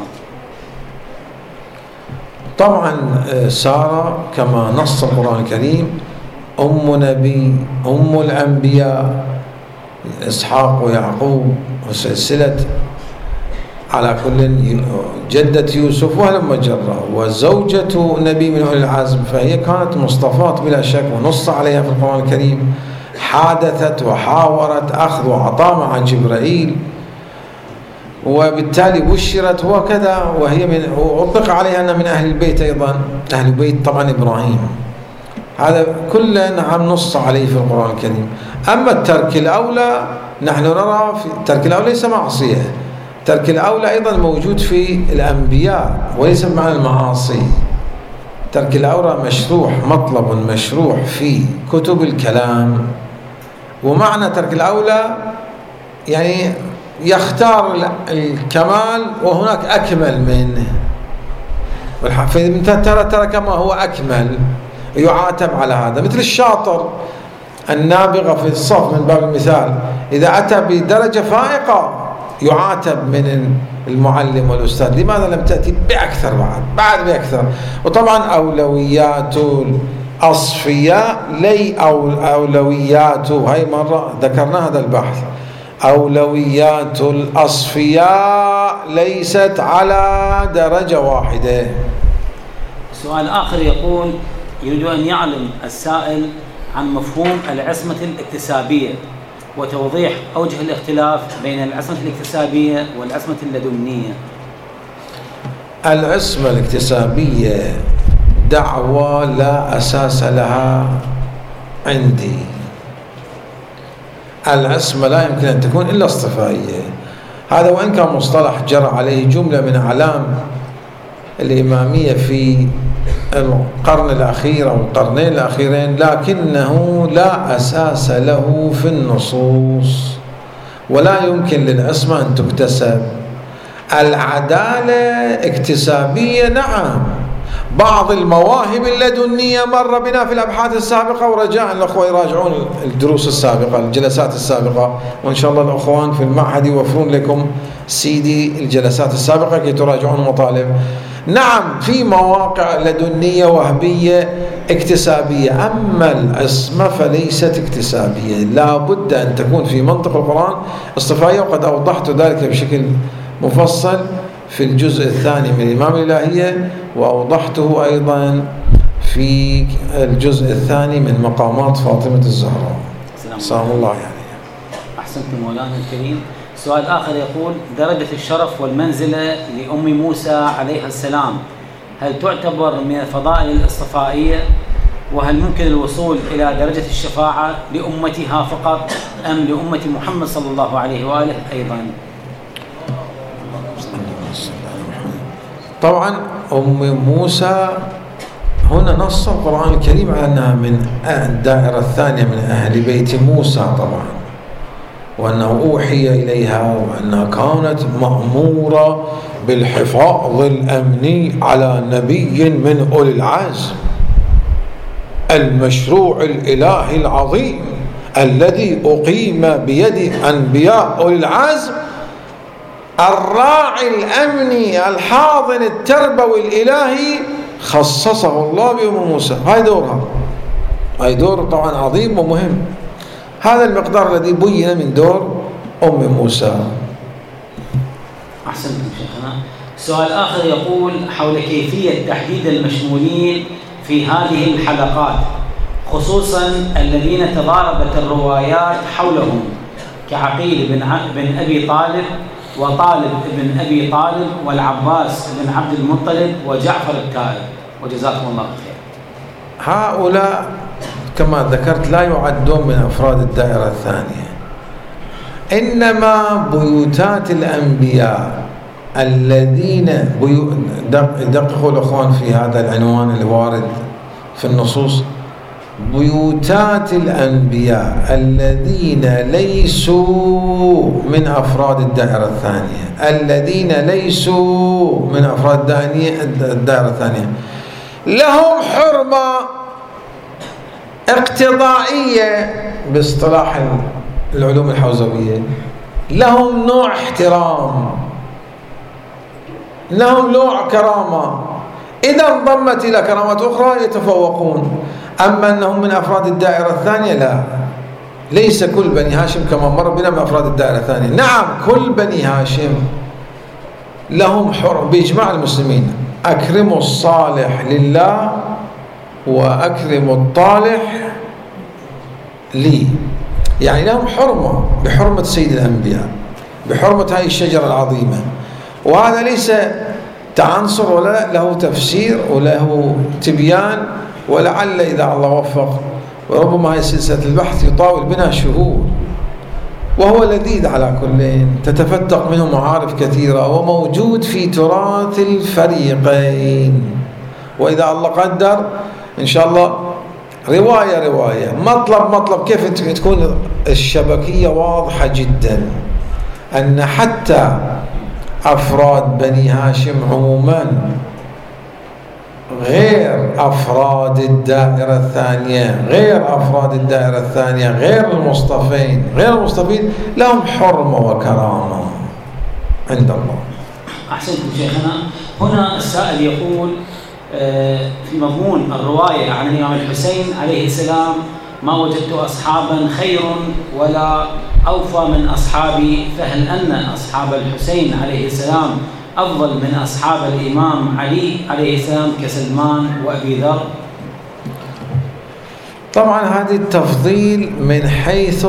طبعا سارة كما نص القرآن الكريم أم نبي، أم الأنبياء، إسحاق ويعقوب وسلسلة على كل جدة يوسف وهلم جرة، وزوجة نبي من أولي العزم، فهي كانت مصطفاة بلا شك ونص عليها في القرآن الكريم. حادثت وحاورت أخذ وعطاء مع جبرائيل، وبالتالي بشرت وكذا، وهي من وأطلق عليها أنها من أهل البيت أيضا، أهل بيت طبعا إبراهيم. هذا كله نعم نص عليه في القرآن الكريم. أما الترك الأولى نحن نرى في ترك الأولى ليس معصية، ترك الأولى أيضا موجود في الأنبياء وليس بمعنى المعاصي. ترك الأولى مشروح، مطلب مشروح في كتب الكلام. ومعنى ترك الأولى يعني يختار الكمال وهناك أكمل منه، ترى كما هو أكمل يعاتب على هذا. مثل الشاطر النابغة في الصف من باب المثال، إذا أتى بدرجة فائقة يعاتب من المعلم والأستاذ، لماذا لم تأتي بأكثر بعد بأكثر. وطبعا أولويات الأصفياء أولويات، هاي مرة ذكرنا هذا البحث، أولويات الأصفياء ليست على درجة واحدة. سؤال آخر يقول: يريد أن يعلم السائل عن مفهوم العصمة الاكتسابية وتوضيح أوجه الاختلاف بين العصمة الاكتسابية والعصمة اللدنية. العصمة الاكتسابية دعوة لا أساس لها عندي. العصمة لا يمكن أن تكون إلا اصطفائية. هذا وإن كان مصطلح جرى عليه جملة من أعلام الإمامية في القرن الأخير أو القرنين الأخيرين، لكنه لا أساس له في النصوص، ولا يمكن للعصمة أن تكتسب. العدالة اكتسابية نعم، بعض المواهب اللدنية مر بنا في الأبحاث السابقة، ورجاء الأخوة يراجعون الدروس السابقة الجلسات السابقة، وإن شاء الله الأخوان في المعهد يوفرون لكم CD الجلسات السابقة كي تراجعون المطالب. نعم في مواقع لدنية وهبية اكتسابية، أما العصمة فليست اكتسابية، لا بد أن تكون في منطق القرآن اصطفائية، وقد أوضحت ذلك بشكل مفصل في الجزء الثاني من الإمام الإلهية، وأوضحته أيضا في الجزء الثاني من مقامات فاطمة الزهراء سلام الله عليها. أحسنتم مولانا الكريم. سؤال آخر يقول: درجة الشرف والمنزلة لأم موسى عليها السلام هل تعتبر من الفضائل الاصطفائية؟ وهل ممكن الوصول إلى درجة الشفاعة لأمتها فقط أم لأمة محمد صلى الله عليه وآله أيضا؟ طبعا أم موسى هنا نص القرآن الكريم على أنها من الدائرة الثانية من أهل بيت موسى طبعا، وأنه أوحي إليها، وأنها كانت مأمورة بالحفاظ الأمني على نبي من أولي العزم، المشروع الإلهي العظيم الذي أقيم بيد أنبياء أولي العزم، الراعي الأمني الحاضن التربوي الإلهي خصصه الله بأم موسى. هاي دور طبعا عظيم ومهم. هذا المقدار الذي بين من دور أم موسى. أحسنتم شيخنا. سؤال آخر يقول حول كيفية تحديد المشمولين في هذه الحلقات، خصوصا الذين تضاربت الروايات حولهم كعقيل بن أبي طالب وطالب بن أبي طالب والعباس بن عبد المطلب وجعفر التائب، وجزاكم الله خير. هؤلاء كما ذكرت لا يعدون من أفراد الدائرة الثانية، إنما بيوتات الأنبياء الذين دققوا الأخوان في هذا العنوان الوارد في النصوص، بيوتات الأنبياء الذين ليسوا من أفراد الدائرة الثانية، الذين ليسوا من أفراد الدائرة الثانية لهم حرمة اقتضائية باصطلاح العلوم الحوزوية، لهم نوع احترام، لهم نوع كرامة، إذا انضمت إلى كرامات أخرى يتفوقون. أما أنهم من أفراد الدائرة الثانية لا، ليس كل بني هاشم كما مر بنا من أفراد الدائرة الثانية. نعم كل بني هاشم لهم حرمة بإجماع المسلمين، أكرموا الصالح لله وأكرموا الطالح لي، يعني لهم حرمة بحرمة سيد الأنبياء، بحرمة هذه الشجرة العظيمة. وهذا ليس تعنصر ولا له تفسير وله تبيان، ولعل إذا الله وفق وربما هي سلسلة البحث يطاول بنا شهور، وهو لذيذ على كل، تتفتق منه معارف كثيرة وموجود في تراث الفريقين. وإذا الله قدر إن شاء الله رواية مطلب كيف تكون الشبكية واضحة جدا، أن حتى أفراد بني هاشم عموما غير أفراد الدائرة الثانية، غير المصطفين لهم حرمة وكرامة عند الله. أحسنتم شيخنا. هنا السائل يقول في مضمون الرواية عن الإمام الحسين عليه السلام: ما وجدت أصحابا خير ولا أوفى من أصحابي، فهل أن أصحاب الحسين عليه السلام أفضل من أصحاب الإمام علي عليه السلام كسلمان وأبي ذر؟ طبعا هذه التفضيل من حيث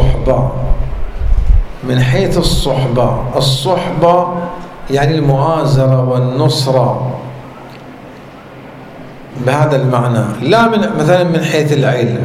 الصحبة يعني المؤازرة والنصرة بهذا المعنى، لا مثلا من حيث العلم.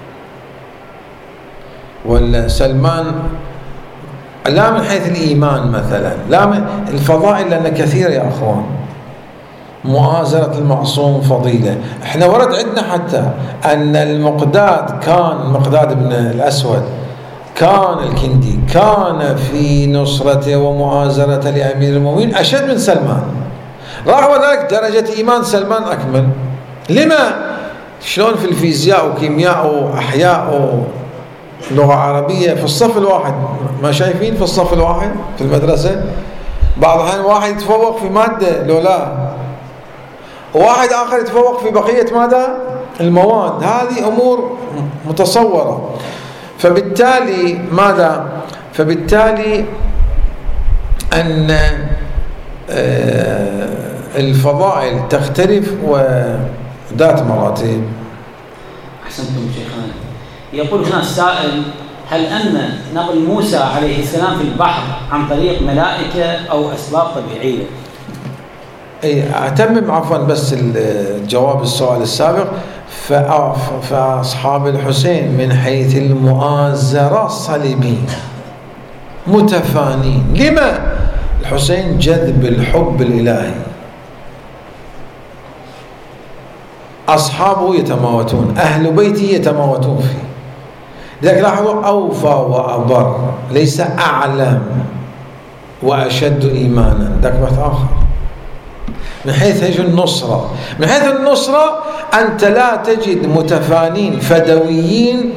ولا سلمان لا من حيث الإيمان مثلا، لا من الفضائل، لأن كثير يا أخوان. مؤازرة المعصوم فضيلة. احنا ورد عندنا حتى أن المقداد بن الأسود كان الكندي كان في نصرته ومؤازرته لأمير المؤمنين أشد من سلمان، رغم ذلك درجة إيمان سلمان أكمل. لما؟ شلون في الفيزياء وكيمياء وأحياء لغة عربية في الصف الواحد، ما شايفين في الصف الواحد في المدرسة بعض الأحيان واحد يتفوق في مادة لولا، وواحد آخر يتفوق في بقية ماذا؟ المواد. هذه أمور متصورة. فبالتالي ماذا؟ فبالتالي أن الفضائل تختلف وذات مراتب. أحسنتم شيخنا. يقول هنا السائل: هل أن نقل موسى عليه السلام في البحر عن طريق ملائكة أو أسباب طبيعية؟ أتمم عفوا بس الجواب السؤال السابق. فأصحاب الحسين من حيث المؤازرة صليبين متفانين. لما؟ الحسين جذب الحب الإلهي، أصحابه يتماوتون، أهل بيته يتماوتون فيه. لذلك لاحظوا أوفى وأبر، ليس أعلم وأشد إيمانا، ذاك بحث آخر. من حيث النصرة، من حيث النصرة أنت لا تجد متفانين فدويين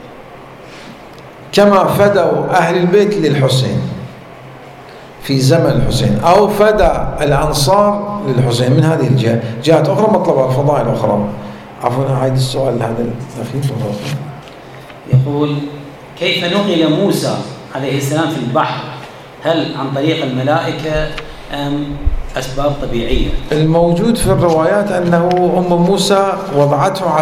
كما فدوا أهل البيت للحسين في زمن الحسين، أو فدى الأنصار للحسين من هذه الجهة. جهات أخرى مطلبها الفضائل أخرى. عفوا أعيد السؤال هذا الأخير. يقول: كيف نقل موسى عليه السلام في البحر؟ هل عن طريق الملائكة أم أسباب طبيعية؟ الموجود في الروايات أنه أم موسى وضعته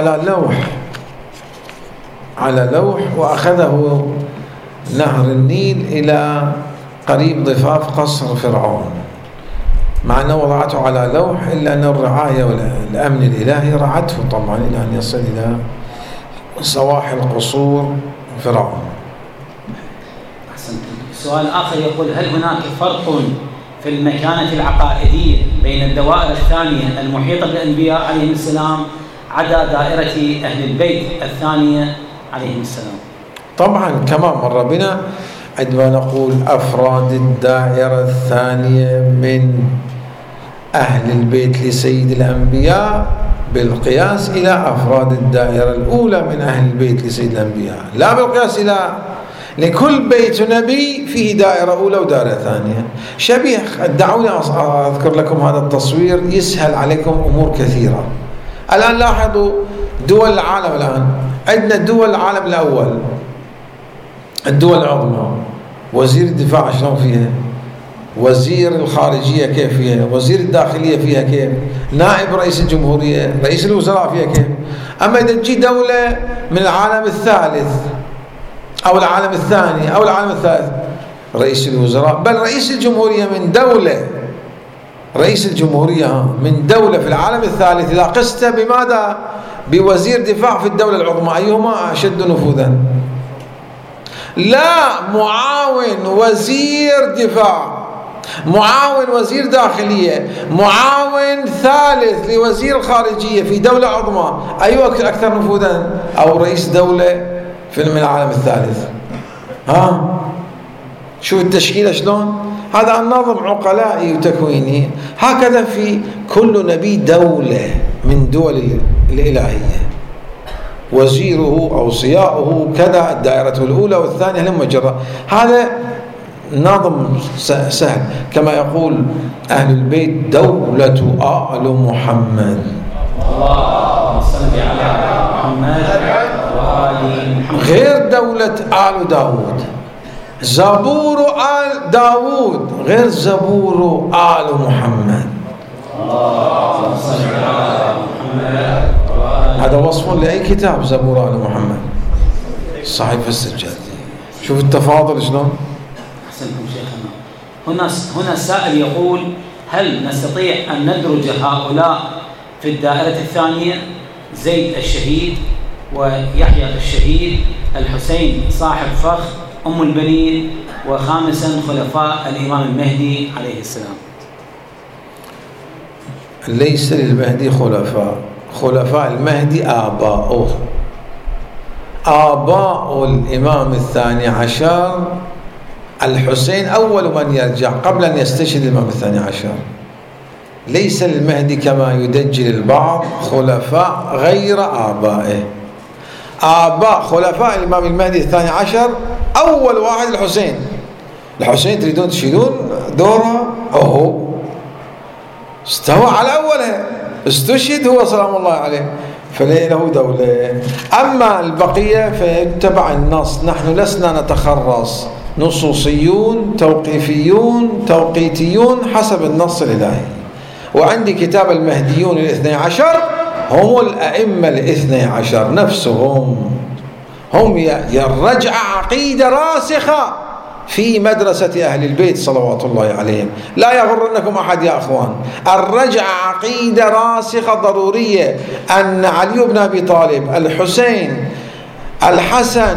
على لوح وأخذه نهر النيل إلى قريب ضفاف قصر فرعون، مع أنه وضعته على لوح، إلا أن الرعاية والأمن الإلهي رعته طبعا إلى أن يصل إلى سواحل قصور فرعون. أحسنت. سؤال آخر يقول: هل هناك فرق في المكانة العقائدية بين الدوائر الثانية المحيطة بالأنبياء عليهم السلام عدا دائرة أهل البيت الثانية عليهم السلام؟ طبعا كما مر بنا عندما نقول أفراد الدائرة الثانية من أهل البيت لسيد الأنبياء بالقياس إلى أفراد الدائرة الأولى من أهل البيت لسيد الأنبياء، لا بالقياس إلى، لكل بيت نبي فيه دائرة أولى ودائرة ثانية شبيه. دعوني أذكر لكم هذا التصوير يسهل عليكم أمور كثيرة. الآن لاحظوا دول العالم، الآن عندنا دول العالم الأول، الدول العظمى، وزير الدفاع شلون فيها، وزير الخارجية كيف فيها، وزير الداخلية فيها كيف، نائب رئيس الجمهورية، رئيس الوزراء فيها كيف. أما إذا تجي دولة من العالم الثالث أو العالم الثاني أو العالم الثالث، رئيس الوزراء، بل رئيس الجمهورية من دولة، رئيس الجمهورية من دولة في العالم الثالث، إذا قست بماذا؟ بوزير دفاع في الدولة العظمى، أيهما أشد نفوذا؟ لا، معاون وزير دفاع، معاون وزير داخلية، معاون ثالث لوزير الخارجية في دولة عظمى، أيها أكثر نفوذا؟ أو رئيس دولة من العالم الثالث. شوف التشكيلة شلون؟ هذا النظم عقلائي وتكويني. هكذا في كل نبي دولة من دول الإلهية، وزيره أوصياؤه كذا، الدائرة الأولى والثانية لما جرى. هذا نظم سهل، كما يقول أهل البيت: دولة آل محمد. اللهم صل على محمد وآل محمد. غير دولة آل داود. زبور آل داود غير زبور آل محمد. اللهم صل على محمد. هذا وصف لأي كتاب زبور آل محمد، صحيفة السجاد. شوف التفاضل شلون. أحسنتم شيخنا. هنا السائل يقول: هل نستطيع أن ندرج هؤلاء في الدائرة الثانية؟ زيد الشهيد، ويحيى الشهيد، الحسين صاحب فخ، أم البنين، وخامسا خلفاء الإمام المهدي عليه السلام. ليس للمهدي خلفاء، خلفاء المهدي آباؤه. آباء الإمام الثاني عشر الحسين أول من يرجع قبل أن يستشهد الإمام الثاني عشر. ليس للمهدي كما يدجل البعض خلفاء غير آبائه. آباء خلفاء الإمام المهدي الثاني عشر أول واحد الحسين. الحسين تريدون تشيلون دوره؟ أوه، استوى على أولها، استشهد هو سلام الله عليه، فله دولة. أما البقية فيتبع النص. نحن لسنا نتخرص، نصوصيون توقيفيون توقيتيون حسب النص الإلهي. وعندي كتاب المهديون الاثني عشر، هم الأئمة الاثني عشر نفسهم، هم يرجع عقيدة راسخة في مدرسة أهل البيت صلوات الله عليهم. لا يغرنكم أحد يا أخوان، الرجع عقيدة راسخة ضرورية أن علي بن أبي طالب، الحسين، الحسن،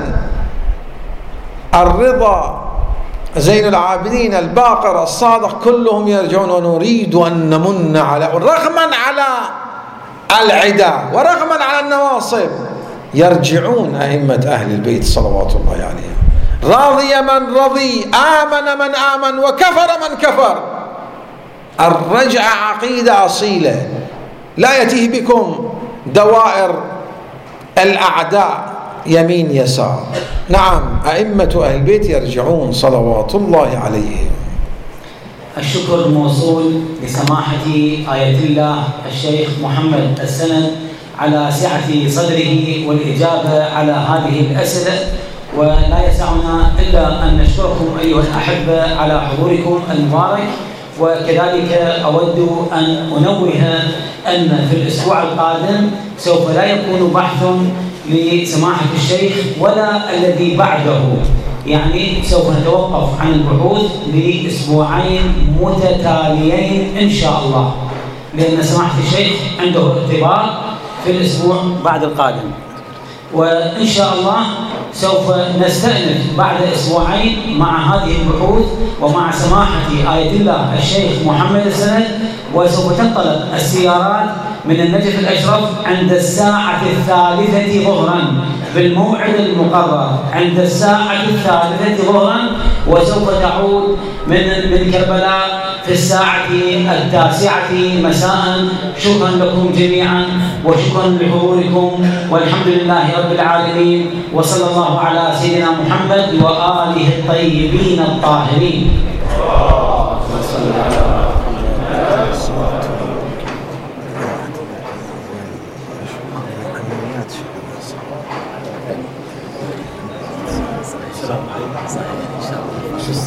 الرضا، زين العابدين، الباقر، الصادق، كلهم يرجعون. ونريد أن نمن على، رغما على العدا ورغما على النواصب، يرجعون أئمة أهل البيت صلوات الله عليهم. راضي من رضي، آمن من آمن، وكفر من كفر. الرجع عقيدة أصيلة، لا يأتيه بكم دوائر الأعداء يمين يسار. نعم، أئمة أهل البيت يرجعون صلوات الله عليهم. الشكر موصول لسماحة آية الله الشيخ محمد السند على سعة صدره والإجابة على هذه الأسئلة، ولا يسعنا إلا أن نشكركم أيها الأحبة على حضوركم المبارك. وكذلك أود أن أنوه أن في الأسبوع القادم سوف لا يكون بحث لسماحة الشيخ ولا الذي بعده، يعني سوف نتوقف عن البحوث لأسبوعين متتاليين إن شاء الله، لأن سماحة الشيخ عنده ارتباط في الأسبوع بعد القادم. وإن شاء الله سوف نستأنف بعد أسبوعين مع هذه البحوث ومع سماحة آية الله الشيخ محمد السند، وسوف تنطلق السيارات من النجف الأشرف عند الساعة 3 ظهرا بالموعد المقرر، عند الساعة 3 ظهرا، وسوف تعود من كربلاء في الساعة 9 مساء. شكرا لكم جميعا وشكرا لحضوركم، والحمد لله رب العالمين، وصلى الله على سيدنا محمد وآله الطيبين الطاهرين.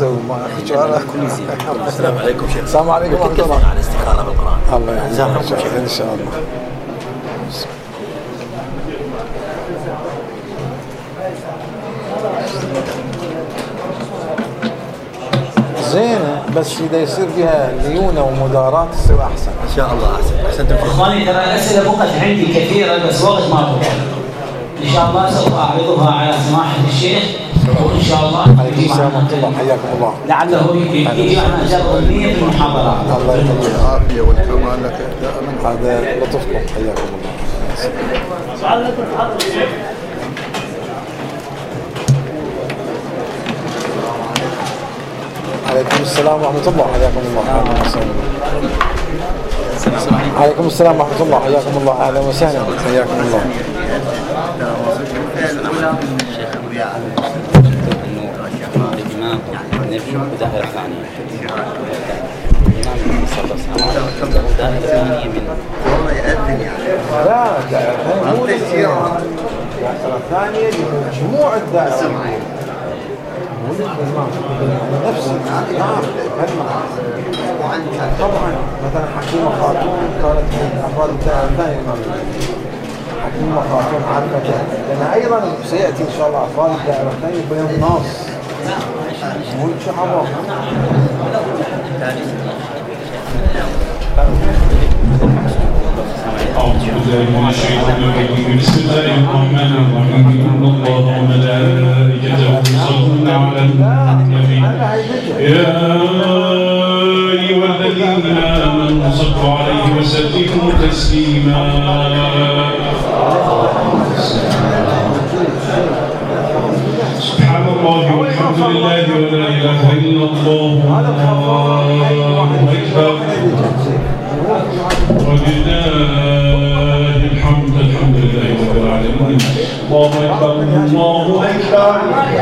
اسوي ما السلام عليكم شيخ. السلام عليكم ورحمه الله. على الاستخاره بالقران. الله يحفظك ان شاء الله. زينه بس اذا يصير فيها ليونه ومدارات تصير احسن ان شاء الله. احسنتم. اخواني ترى الاسئله بقت عندي كثيره بس وقت ما بقى. ان شاء الله سوف اعرضها على سماحه الشيخ وان شاء الله عليكم السلام ورحمه الله. حياكم الله. لعله يجي عن اجر ظنيه في المحاضرات. الله يخليك. العافيه والكمال لك دائما. هذا لطفكم. حياكم الله. عليكم السلام ورحمة الله. حياكم الله. أهلا وسهلا. عليكم السلام ورحمة الله. حياكم الله. أهلا وسهلا. حياكم الله. الشيخ الرياء انه الامام النبي ودائره ثانيه. الامام صلى الله عليه وسلم دائره ثانيه من والله يأذن يعني. لا دائرة ثانية لمجموع الدائرة. نفس طبعا مثلا حكيمة خاتون كانت من أفراد الدائرة الثانية حكيمة خاتون عارفة لأن أيضا سيأتي إن شاء الله أفراد الدائرة الثانية بين الناس مو شعبه. أعوذ بالله من الشيطان الرجيم. بسم الله الرحمن الرحيم. إن الله وملائكته يصلون على النبي يا أيها الذين آمنوا صلوا عليه وسلموا تسليما. سبحان الله والحمد لله ولا إله إلا الله والله أكبر ولله الحمد. الحمد لله رب العالمين. الله أكبر الله أكبر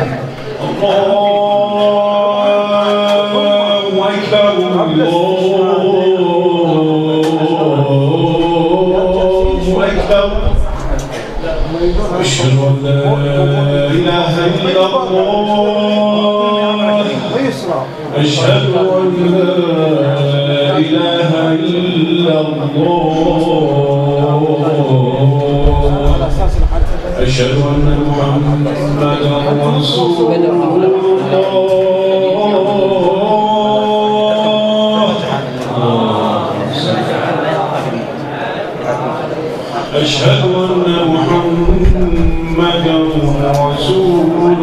الله أكبر الله أكبر. أشهد أن لا إله إلا الله. أشهد أن لا إله إلا الله. أشهد أن محمدا رسول الله. أشهد أن محمدا رسول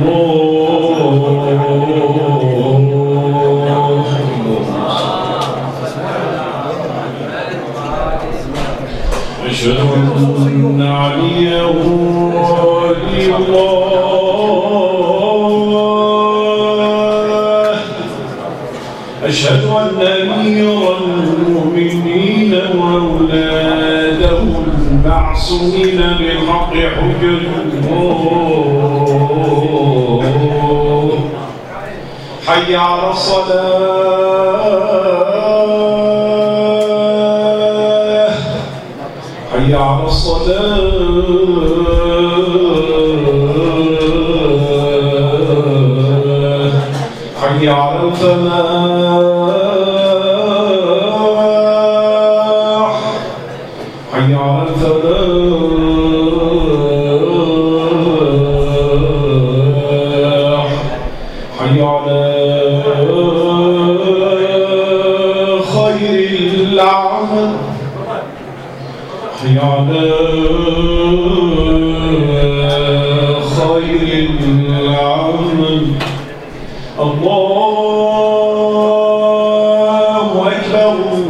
الله. أشهد أن عليا ولي الله. أشهد أن أمير المؤمنين وأولاده المعصومين بالحق حجة الله. حي على الصلاة. حي على الصلاة. حي على الفلاح. حي على الفلاح. حي على خير العمل. حي على خير العمل. الله أكبر